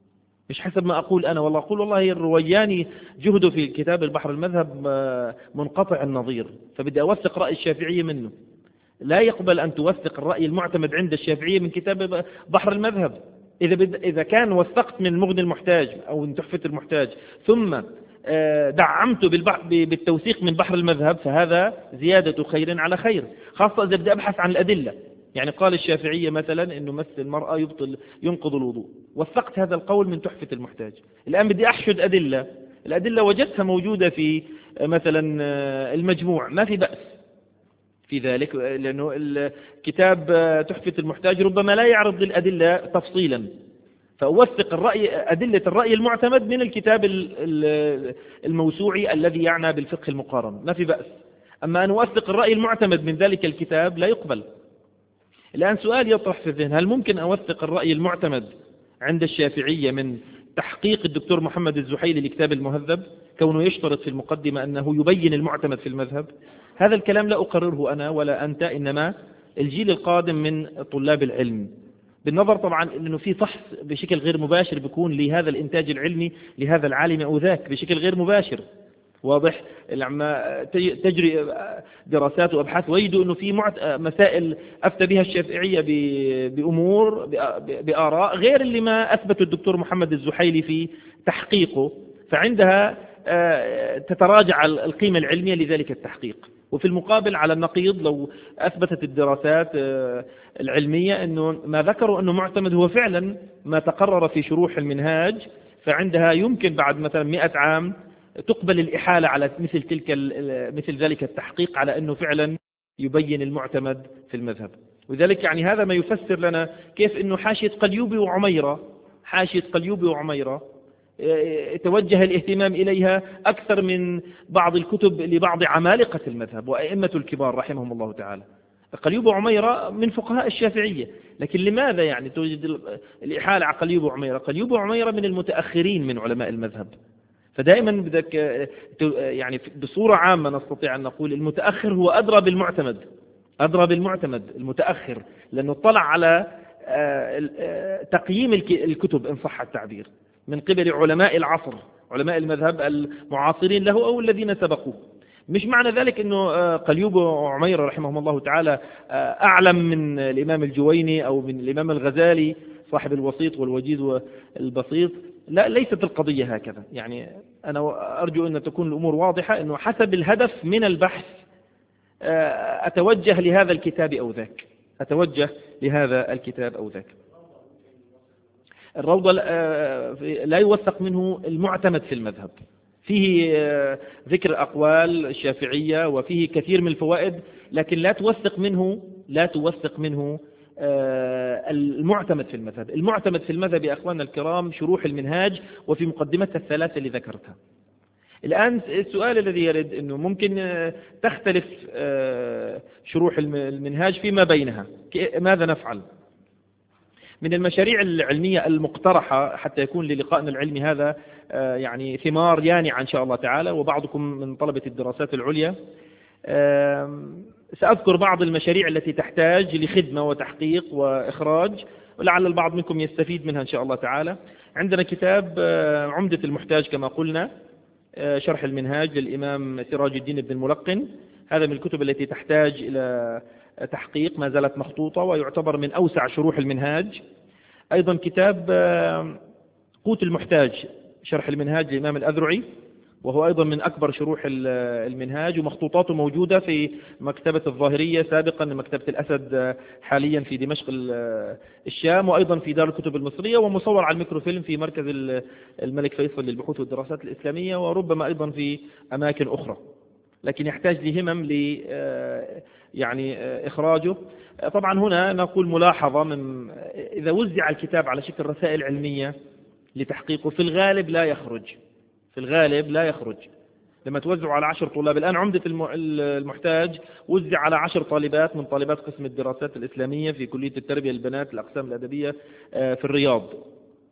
مش حسب ما أقول أنا، والله أقول والله الروياني جهده في كتاب البحر المذهب منقطع النظير، فبدي أوثق رأي الشافعية منه. لا يقبل أن توثق الرأي المعتمد عند الشافعية من كتاب بحر المذهب. إذا كان وثقت من المغني المحتاج أو من تحفة المحتاج ثم دعمت بالتوثيق من بحر المذهب، فهذا زيادة خير على خير، خاصة إذا بدي أبحث عن الأدلة. يعني قال الشافعية مثلا إنه مس المرأة ينقض الوضوء، وثقت هذا القول من تحفة المحتاج. الآن بدي أحشد أدلة، الأدلة وجدتها موجودة في مثلا المجموع، ما في بأس في ذلك، لأنه الكتاب تحفة المحتاج ربما لا يعرض للأدلة تفصيلا، فأوثق أدلة الرأي المعتمد من الكتاب الموسوعي الذي يعنى بالفقه المقارن، ما في بأس. أما أن أوثق الرأي المعتمد من ذلك الكتاب لا يقبل. الآن سؤال يطرح في الذهن: هل ممكن أوثق الرأي المعتمد عند الشافعية من تحقيق الدكتور محمد الزحيلي لكتاب المهذب، كونه يشترط في المقدمة أنه يبين المعتمد في المذهب؟ هذا الكلام لا أقرره أنا ولا أنت، إنما الجيل القادم من طلاب العلم، بالنظر طبعا أنه في فحص بشكل غير مباشر بيكون لهذا الإنتاج العلمي لهذا العالم أو ذاك بشكل غير مباشر، واضح؟ لما تجري دراسات وأبحاث ويجدوا أنه في مسائل أفتى بها الشافعية بأمور بآراء غير اللي ما أثبت الدكتور محمد الزحيلي في تحقيقه، فعندها تتراجع القيمة العلمية لذلك التحقيق. وفي المقابل على النقيض، لو أثبتت الدراسات العلمية أنه ما ذكروا أنه معتمد هو فعلا ما تقرر في شروح المنهاج، فعندها يمكن بعد مثلا 100 عام تقبل الإحالة على مثل ذلك التحقيق على أنه فعلا يبين المعتمد في المذهب. وذلك يعني هذا ما يفسر لنا كيف أنه حاشية قليوبي وعميرة توجه الاهتمام إليها أكثر من بعض الكتب لبعض عمالقة المذهب وأئمة الكبار رحمهم الله تعالى. قليوبي وعميرة من فقهاء الشافعية، لكن لماذا يعني توجد الإحالة على قليوبي وعميرة؟ قليوبي وعميرة من المتأخرين من علماء المذهب، فدائما بدك يعني بصورة عامة نستطيع أن نقول المتأخر هو أدرى بالمعتمد المتأخر، لأنه اطلع على تقييم الكتب إن صح التعبير من قبل علماء العصر، علماء المذهب المعاصرين له أو الذين سبقوه. مش معنى ذلك أنه قليوبي وعميرة رحمهم الله تعالى أعلم من الإمام الجويني أو من الإمام الغزالي صاحب الوسيط والوجيز والبسيط، لا، ليست القضية هكذا. يعني أنا أرجو أن تكون الأمور واضحة، أنه حسب الهدف من البحث أتوجه لهذا الكتاب أو ذاك. الروضة لا يوثق منه المعتمد في المذهب، فيه ذكر أقوال الشافعية وفيه كثير من الفوائد، لكن لا توثق منه المعتمد في المذهب. المعتمد في المذهب يا أخواننا الكرام شروح المنهاج وفي مقدمتها الثلاثة اللي ذكرتها. الآن السؤال الذي يرد أنه ممكن تختلف شروح المنهاج فيما بينها، ماذا نفعل؟ من المشاريع العلمية المقترحة حتى يكون للقائنا العلمي هذا يعني ثمار يانعة إن شاء الله تعالى، وبعضكم من طلبة الدراسات العليا، سأذكر بعض المشاريع التي تحتاج لخدمة وتحقيق وإخراج، ولعل البعض منكم يستفيد منها إن شاء الله تعالى. عندنا كتاب عمدة المحتاج كما قلنا، شرح المنهاج للإمام سراج الدين بن الملقن، هذا من الكتب التي تحتاج إلى تحقيق، ما زالت مخطوطة ويعتبر من أوسع شروح المنهاج. أيضا كتاب قوت المحتاج شرح المنهاج للإمام الأذرعي، وهو أيضا من أكبر شروح المنهاج، ومخطوطاته موجودة في مكتبة الظاهرية سابقا، مكتبة الأسد حاليا في دمشق الشام، وأيضا في دار الكتب المصرية، ومصور على الميكروفيلم في مركز الملك فيصل للبحوث والدراسات الإسلامية، وربما أيضا في أماكن أخرى، لكن يحتاج لهمم يعني إخراجه. طبعا هنا نقول ملاحظة، إذا وزع الكتاب على شكل رسائل علمية لتحقيقه في الغالب لا يخرج. لما توزعوا على 10 طلاب، الآن عمدة المحتاج وزع على 10 طالبات من طالبات قسم الدراسات الإسلامية في كلية التربية للبنات الأقسام الأدبية في الرياض،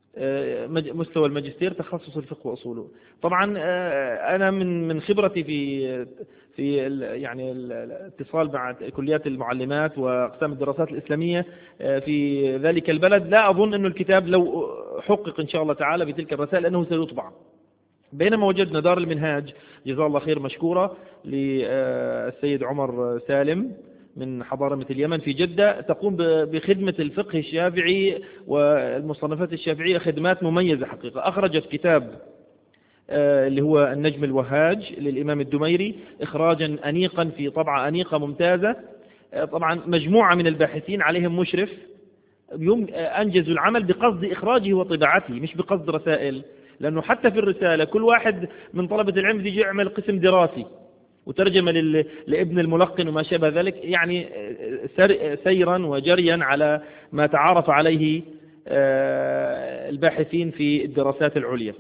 مستوى الماجستير تخصص الفقه وأصوله. طبعا أنا من خبرتي في يعني الاتصال مع كليات المعلمات وأقسام الدراسات الإسلامية في ذلك البلد، لا أظن أن الكتاب لو حقق إن شاء الله تعالى بتلك الرسائل أنه سيطبع. بينما وجدنا دار المنهاج جزاه الله خير مشكورة للسيد عمر سالم من حضارمة اليمن في جدة، تقوم بخدمة الفقه الشافعي والمصنفات الشافعية خدمات مميزة حقيقة. أخرجت كتاب اللي هو النجم الوهاج للإمام الدميري إخراجا أنيقا في طبعة أنيقة ممتازة. طبعا مجموعة من الباحثين عليهم مشرف أنجزوا العمل بقصد إخراجه وطباعته مش بقصد رسائل، لأنه حتى في الرسالة كل واحد من طلبة العلم يجي يعمل قسم دراسي وترجمة لابن الملقن وما شابه ذلك، يعني سيرا وجريا على ما تعارف عليه الباحثين في الدراسات العليا.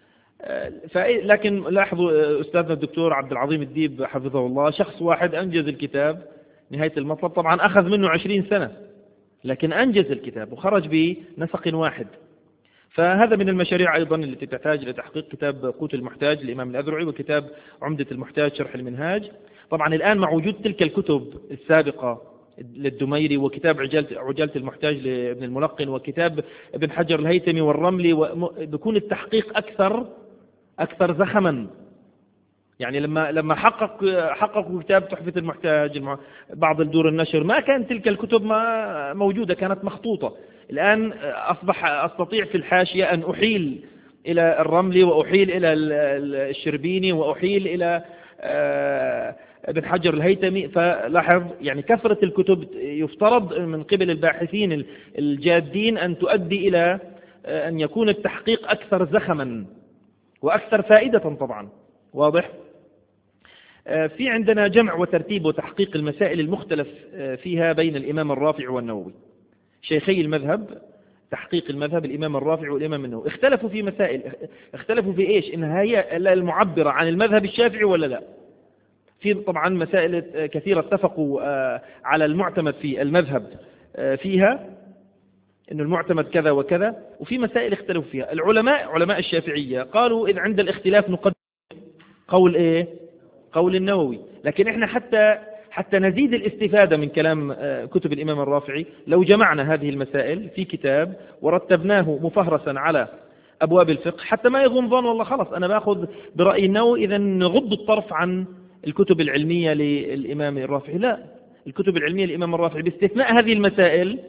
لكن لاحظوا أستاذنا الدكتور عبد العظيم الديب حفظه الله، شخص واحد أنجز الكتاب نهاية المطلب. طبعا أخذ منه 20 سنة لكن أنجز الكتاب وخرج بنسق واحد. فهذا من المشاريع أيضا التي تحتاج لتحقيق كتاب قوت المحتاج للإمام الأذرعي وكتاب عمدة المحتاج شرح المنهاج. طبعا الآن مع وجود تلك الكتب السابقة للدميري وكتاب عجالة المحتاج لابن الملقن وكتاب ابن حجر الهيثمي والرملي، بيكون التحقيق أكثر زخما. يعني لما حققوا كتاب تحفة المحتاج بعض الدور النشر ما كان تلك الكتب ما موجودة، كانت مخطوطة. الآن أصبح أستطيع في الحاشية أن أحيل إلى الرملي وأحيل إلى الشربيني وأحيل إلى ابن حجر الهيثمي. فلاحظ يعني كثرة الكتب يفترض من قبل الباحثين الجادين أن تؤدي إلى أن يكون التحقيق أكثر زخما وأكثر فائدة طبعا. واضح؟ في عندنا جمع وترتيب وتحقيق المسائل المختلف فيها بين الإمام الرافع والنووي، شيخي المذهب. تحقيق المذهب الإمام الرافع والإمام النووي اختلفوا في مسائل. اختلفوا في إيش؟ إنها هي المعبرة عن المذهب الشافعي ولا لا. في طبعا مسائل كثيرة اتفقوا على المعتمد في المذهب فيها إنه المعتمد كذا وكذا، وفي مسائل اختلفوا فيها. علماء الشافعية قالوا إذ عند الاختلاف نقدم قول إيه؟ قول النووي. لكن إحنا حتى نزيد الاستفادة من كلام كتب الإمام الرافعي لو جمعنا هذه المسائل في كتاب ورتبناه مفهرسا على أبواب الفقه، حتى ما يظن ظن والله خلاص أنا باخذ برأي النووي إذا نغض الطرف عن الكتب العلمية للإمام الرافعي. لا، الكتب العلمية للإمام الرافعي باستثناء هذه المسائل،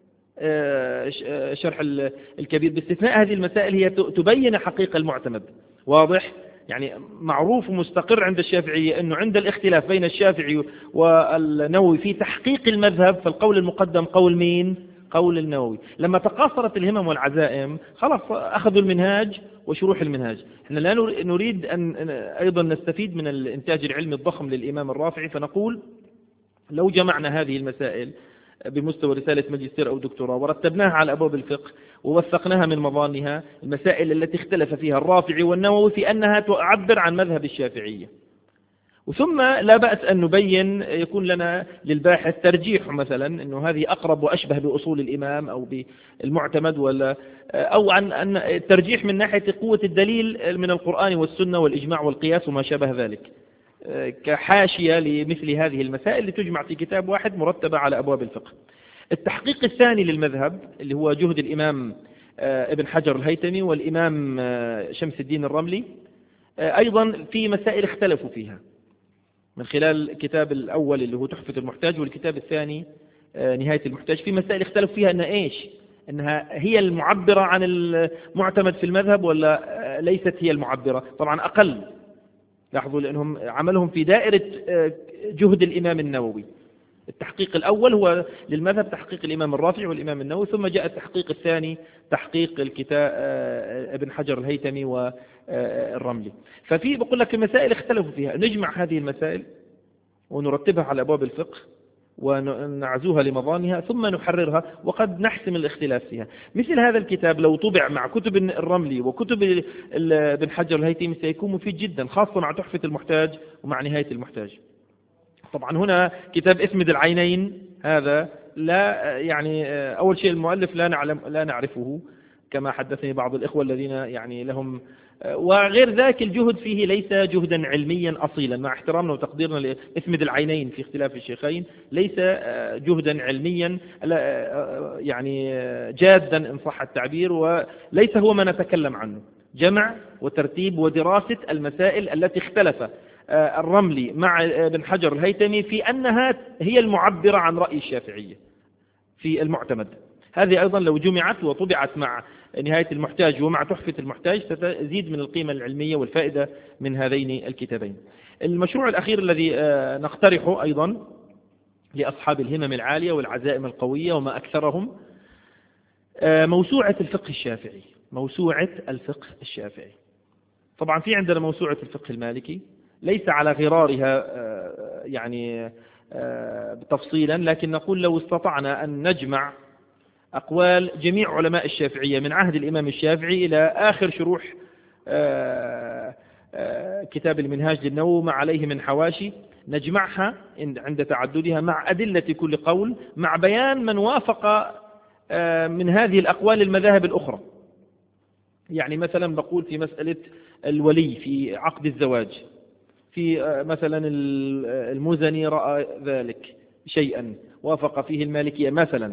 شرح الكبير، باستثناء هذه المسائل هي تبين حقيقة المعتمد. واضح؟ يعني معروف ومستقر عند الشافعية أنه عند الاختلاف بين الشافعي والنووي في تحقيق المذهب فالقول المقدم قول مين؟ قول النووي. لما تقاصرت الهمم والعزائم خلاص أخذوا المنهاج وشروح المنهاج. احنا لا نريد أن أيضا نستفيد من الإنتاج العلمي الضخم للإمام الرافعي، فنقول لو جمعنا هذه المسائل بمستوى رسالة ماجستير أو دكتوراه ورتبناها على أبواب الفقه ووثقناها من مظانها المسائل التي اختلف فيها الرافعي والنووي في أنها تعبر عن مذهب الشافعية. وثم لا بأس أن نبين يكون لنا للباحث ترجيح مثلا أنه هذه أقرب وأشبه بأصول الإمام أو بالمعتمد، ولا أو عن الترجيح من ناحية قوة الدليل من القرآن والسنة والإجماع والقياس وما شابه ذلك، كحاشية لمثل هذه المسائل لتجمع في كتاب واحد مرتبة على أبواب الفقه. التحقيق الثاني للمذهب اللي هو جهد الإمام ابن حجر الهيثمي والإمام شمس الدين الرملي، أيضا في مسائل اختلفوا فيها من خلال الكتاب الأول اللي هو تحفة المحتاج والكتاب الثاني نهاية المحتاج. في مسائل اختلفوا فيها أنها إيش؟ أنها هي المعبرة عن المعتمد في المذهب ولا ليست هي المعبرة. طبعا أقل، لاحظوا لأنهم عملهم في دائرة جهد الإمام النووي. التحقيق الأول هو للمذهب تحقيق الإمام الرافعي والإمام النووي، ثم جاء التحقيق الثاني تحقيق الكتاب ابن حجر الهيثمي والرملي. ففي بقول لك المسائل اختلفوا فيها، نجمع هذه المسائل ونرتبها على أبواب الفقه ونعزوها لمظانها ثم نحررها وقد نحسم الاختلاف فيها. مثل هذا الكتاب لو طبع مع كتب الرملي وكتب ابن حجر الهيثمي سيكون مفيد جدا، خاصة مع تحفة المحتاج ومع نهاية المحتاج. طبعا هنا كتاب اسمد العينين هذا لا يعني أول شيء المؤلف لا نعرفه، كما حدثني بعض الإخوة الذين يعني لهم. وغير ذاك الجهد فيه ليس جهدا علميا أصيلا، مع احترامنا وتقديرنا لإثمد العينين في اختلاف الشيخين، ليس جهدا علميا يعني جادا إن صح التعبير، وليس هو ما نتكلم عنه. جمع وترتيب ودراسة المسائل التي اختلف الرملي مع ابن حجر الهيثمي في أنها هي المعبرة عن رأي الشافعية في المعتمد. هذه أيضا لو جمعت وطبعت مع نهاية المحتاج ومع تحفة المحتاج ستزيد من القيمة العلمية والفائدة من هذين الكتابين. المشروع الأخير الذي نقترحه أيضا لأصحاب الهمم العالية والعزائم القوية وما أكثرهم، موسوعة الفقه الشافعي. موسوعة الفقه الشافعي طبعا في عندنا موسوعة الفقه المالكي، ليس على غرارها يعني تفصيلا، لكن نقول لو استطعنا أن نجمع أقوال جميع علماء الشافعية من عهد الإمام الشافعي إلى آخر شروح كتاب المنهاج للنووي ما عليه من حواشي، نجمعها عند تعددها مع أدلة كل قول، مع بيان من وافق من هذه الأقوال المذاهب الأخرى. يعني مثلا بقول في مسألة الولي في عقد الزواج، في مثلا المزني رأى ذلك شيئا وافق فيه المالكية مثلا،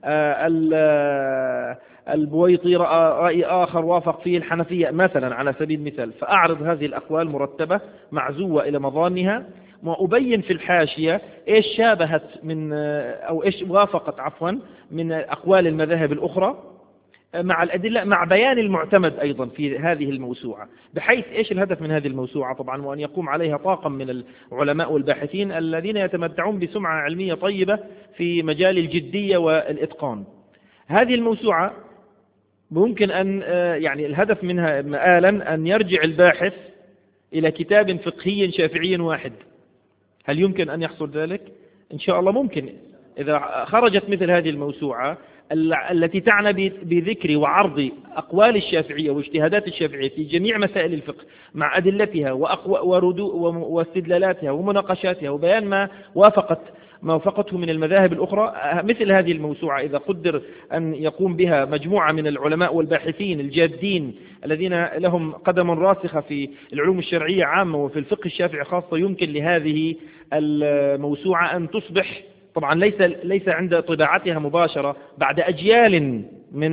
البويطي رأي آخر وافق فيه الحنفية مثلا على سبيل المثال. فأعرض هذه الأقوال مرتبة معزوة إلى مظانها، وأبين في الحاشية إيش شابهت من أو إيش وافقت عفوا من أقوال المذاهب الأخرى مع الأدلة، مع بيان المعتمد أيضا في هذه الموسوعة. بحيث إيش الهدف من هذه الموسوعة طبعا، وأن يقوم عليها طاقم من العلماء والباحثين الذين يتمتعون بسمعة علمية طيبة في مجال الجدية والإتقان. هذه الموسوعة ممكن أن يعني الهدف منها مآلا أن يرجع الباحث إلى كتاب فقهي شافعي واحد. هل يمكن أن يحصل ذلك؟ إن شاء الله ممكن، إذا خرجت مثل هذه الموسوعة التي تعنى بذكر وعرض أقوال الشافعية واجتهادات الشافعية في جميع مسائل الفقه مع أدلتها واستدلالاتها ومناقشاتها وبيان ما وافقته من المذاهب الأخرى. مثل هذه الموسوعة إذا قدر أن يقوم بها مجموعة من العلماء والباحثين الجادين الذين لهم قدم راسخة في العلوم الشرعية عامة وفي الفقه الشافعي خاصة، يمكن لهذه الموسوعة أن تصبح طبعا ليس عند طباعتها مباشرة، بعد أجيال من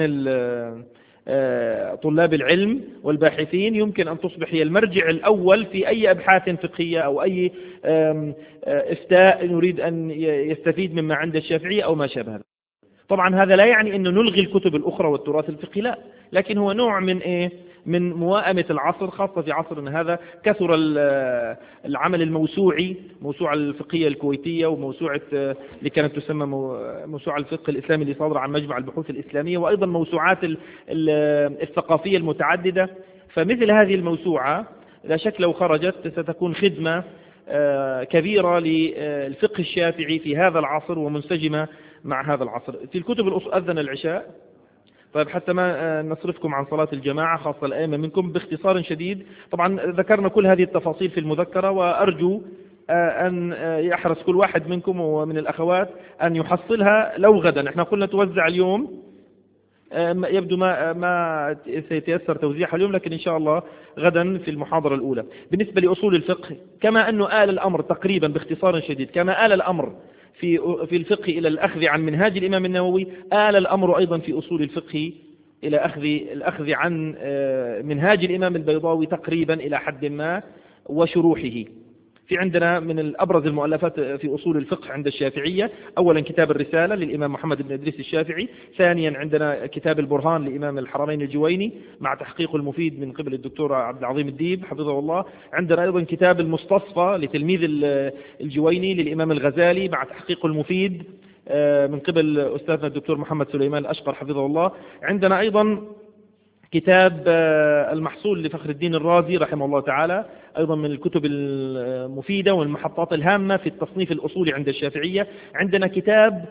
طلاب العلم والباحثين يمكن أن تصبح هي المرجع الأول في أي أبحاث فقهية أو أي إفتاء يريد أن يستفيد مما عند الشافعية أو ما شابه. طبعا هذا لا يعني أنه نلغي الكتب الأخرى والتراث الفقهي، لا، لكن هو نوع من موائمة العصر، خاصة في عصرنا هذا كثر العمل الموسوعي، موسوعة الفقهية الكويتية وموسوعة اللي كانت تسمى موسوعة الفقه الإسلامي اللي صادرة عن مجمع البحوث الإسلامية، وأيضا موسوعات الثقافية المتعددة. فمثل هذه الموسوعة لا شك لو خرجت ستكون خدمة كبيرة للفقه الشافعي في هذا العصر ومنسجمة مع هذا العصر. في الكتب الأصول أذن العشاء. طيب حتى ما نصرفكم عن صلاة الجماعة خاصة الأئمة منكم باختصار شديد، طبعا ذكرنا كل هذه التفاصيل في المذكرة، وأرجو أن يحرص كل واحد منكم ومن الأخوات أن يحصلها لو غدا. احنا قلنا توزع اليوم، يبدو ما سيتيسر توزيعها اليوم، لكن إن شاء الله غدا في المحاضرة الأولى. بالنسبة لأصول الفقه، كما أنه آل الأمر تقريبا باختصار شديد، كما آل الأمر في الفقه إلى الأخذ عن منهاج الإمام النووي، آل الأمر أيضا في أصول الفقه إلى الأخذ عن منهاج الإمام البيضاوي تقريبا إلى حد ما وشروحه. في عندنا من الأبرز المؤلفات في أصول الفقه عند الشافعية، أولا كتاب الرسالة للإمام محمد بن إدريس الشافعي، ثانيا عندنا كتاب البرهان لإمام الحرمين الجويني مع تحقيق المفيد من قبل الدكتور عبد العظيم الديب حفظه الله. عندنا أيضا كتاب المستصفى لتلميذ الجويني للإمام الغزالي مع تحقيق المفيد من قبل أستاذنا الدكتور محمد سليمان الأشقر حفظه الله. عندنا أيضا كتاب المحصول لفخر الدين الرازي رحمه الله تعالى، أيضا من الكتب المفيدة والمحطات الهامة في التصنيف الأصولي عند الشافعية. عندنا كتاب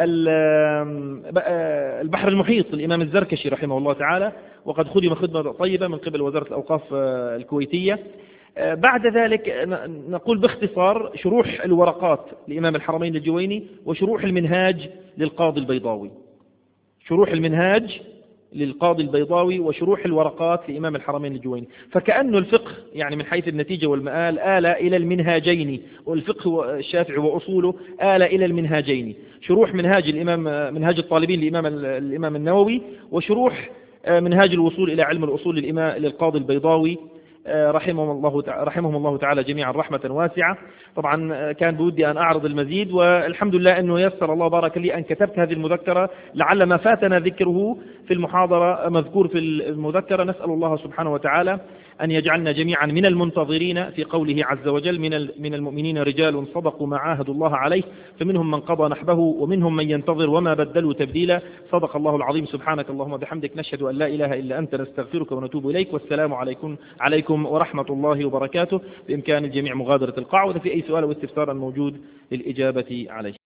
البحر المحيط للإمام الزركشي رحمه الله تعالى، وقد خدم خدمة طيبة من قبل وزارة الأوقاف الكويتية. بعد ذلك نقول باختصار شروح الورقات لإمام الحرمين الجويني وشروح المنهاج للقاضي البيضاوي. شروح المنهاج للقاضي البيضاوي وشروح الورقات لإمام الحرمين الجويني. فكأن الفقه يعني من حيث النتيجة والمآل آل إلى المنهاجين، والفقه الشافعي وأصوله آل إلى المنهاجين، شروح منهاج منهاج الطالبين الإمام النووي، وشروح منهاج الوصول إلى علم الأصول للقاضي البيضاوي رحمهم الله تعالى جميعا رحمة واسعة. طبعا كان بودي أن أعرض المزيد، والحمد لله أنه يسر الله بارك لي أن كتبت هذه المذكرة، لعل ما فاتنا ذكره في المحاضرة مذكور في المذكرة. نسأل الله سبحانه وتعالى أن يجعلنا جميعا من المنتظرين في قوله عز وجل: من المؤمنين رجال صدقوا ما عاهدوا الله عليه فمنهم من قضى نحبه ومنهم من ينتظر وما بدلوا تبديلا. صدق الله العظيم. سبحانك اللهم وبحمدك، نشهد أن لا إله إلا أنت، نستغفرك ونتوب إليك، والسلام عليكم ورحمة الله وبركاته. بإمكان الجميع مغادرة القاعة، وإذا في أي سؤال أو استفسار موجود للإجابة عليه.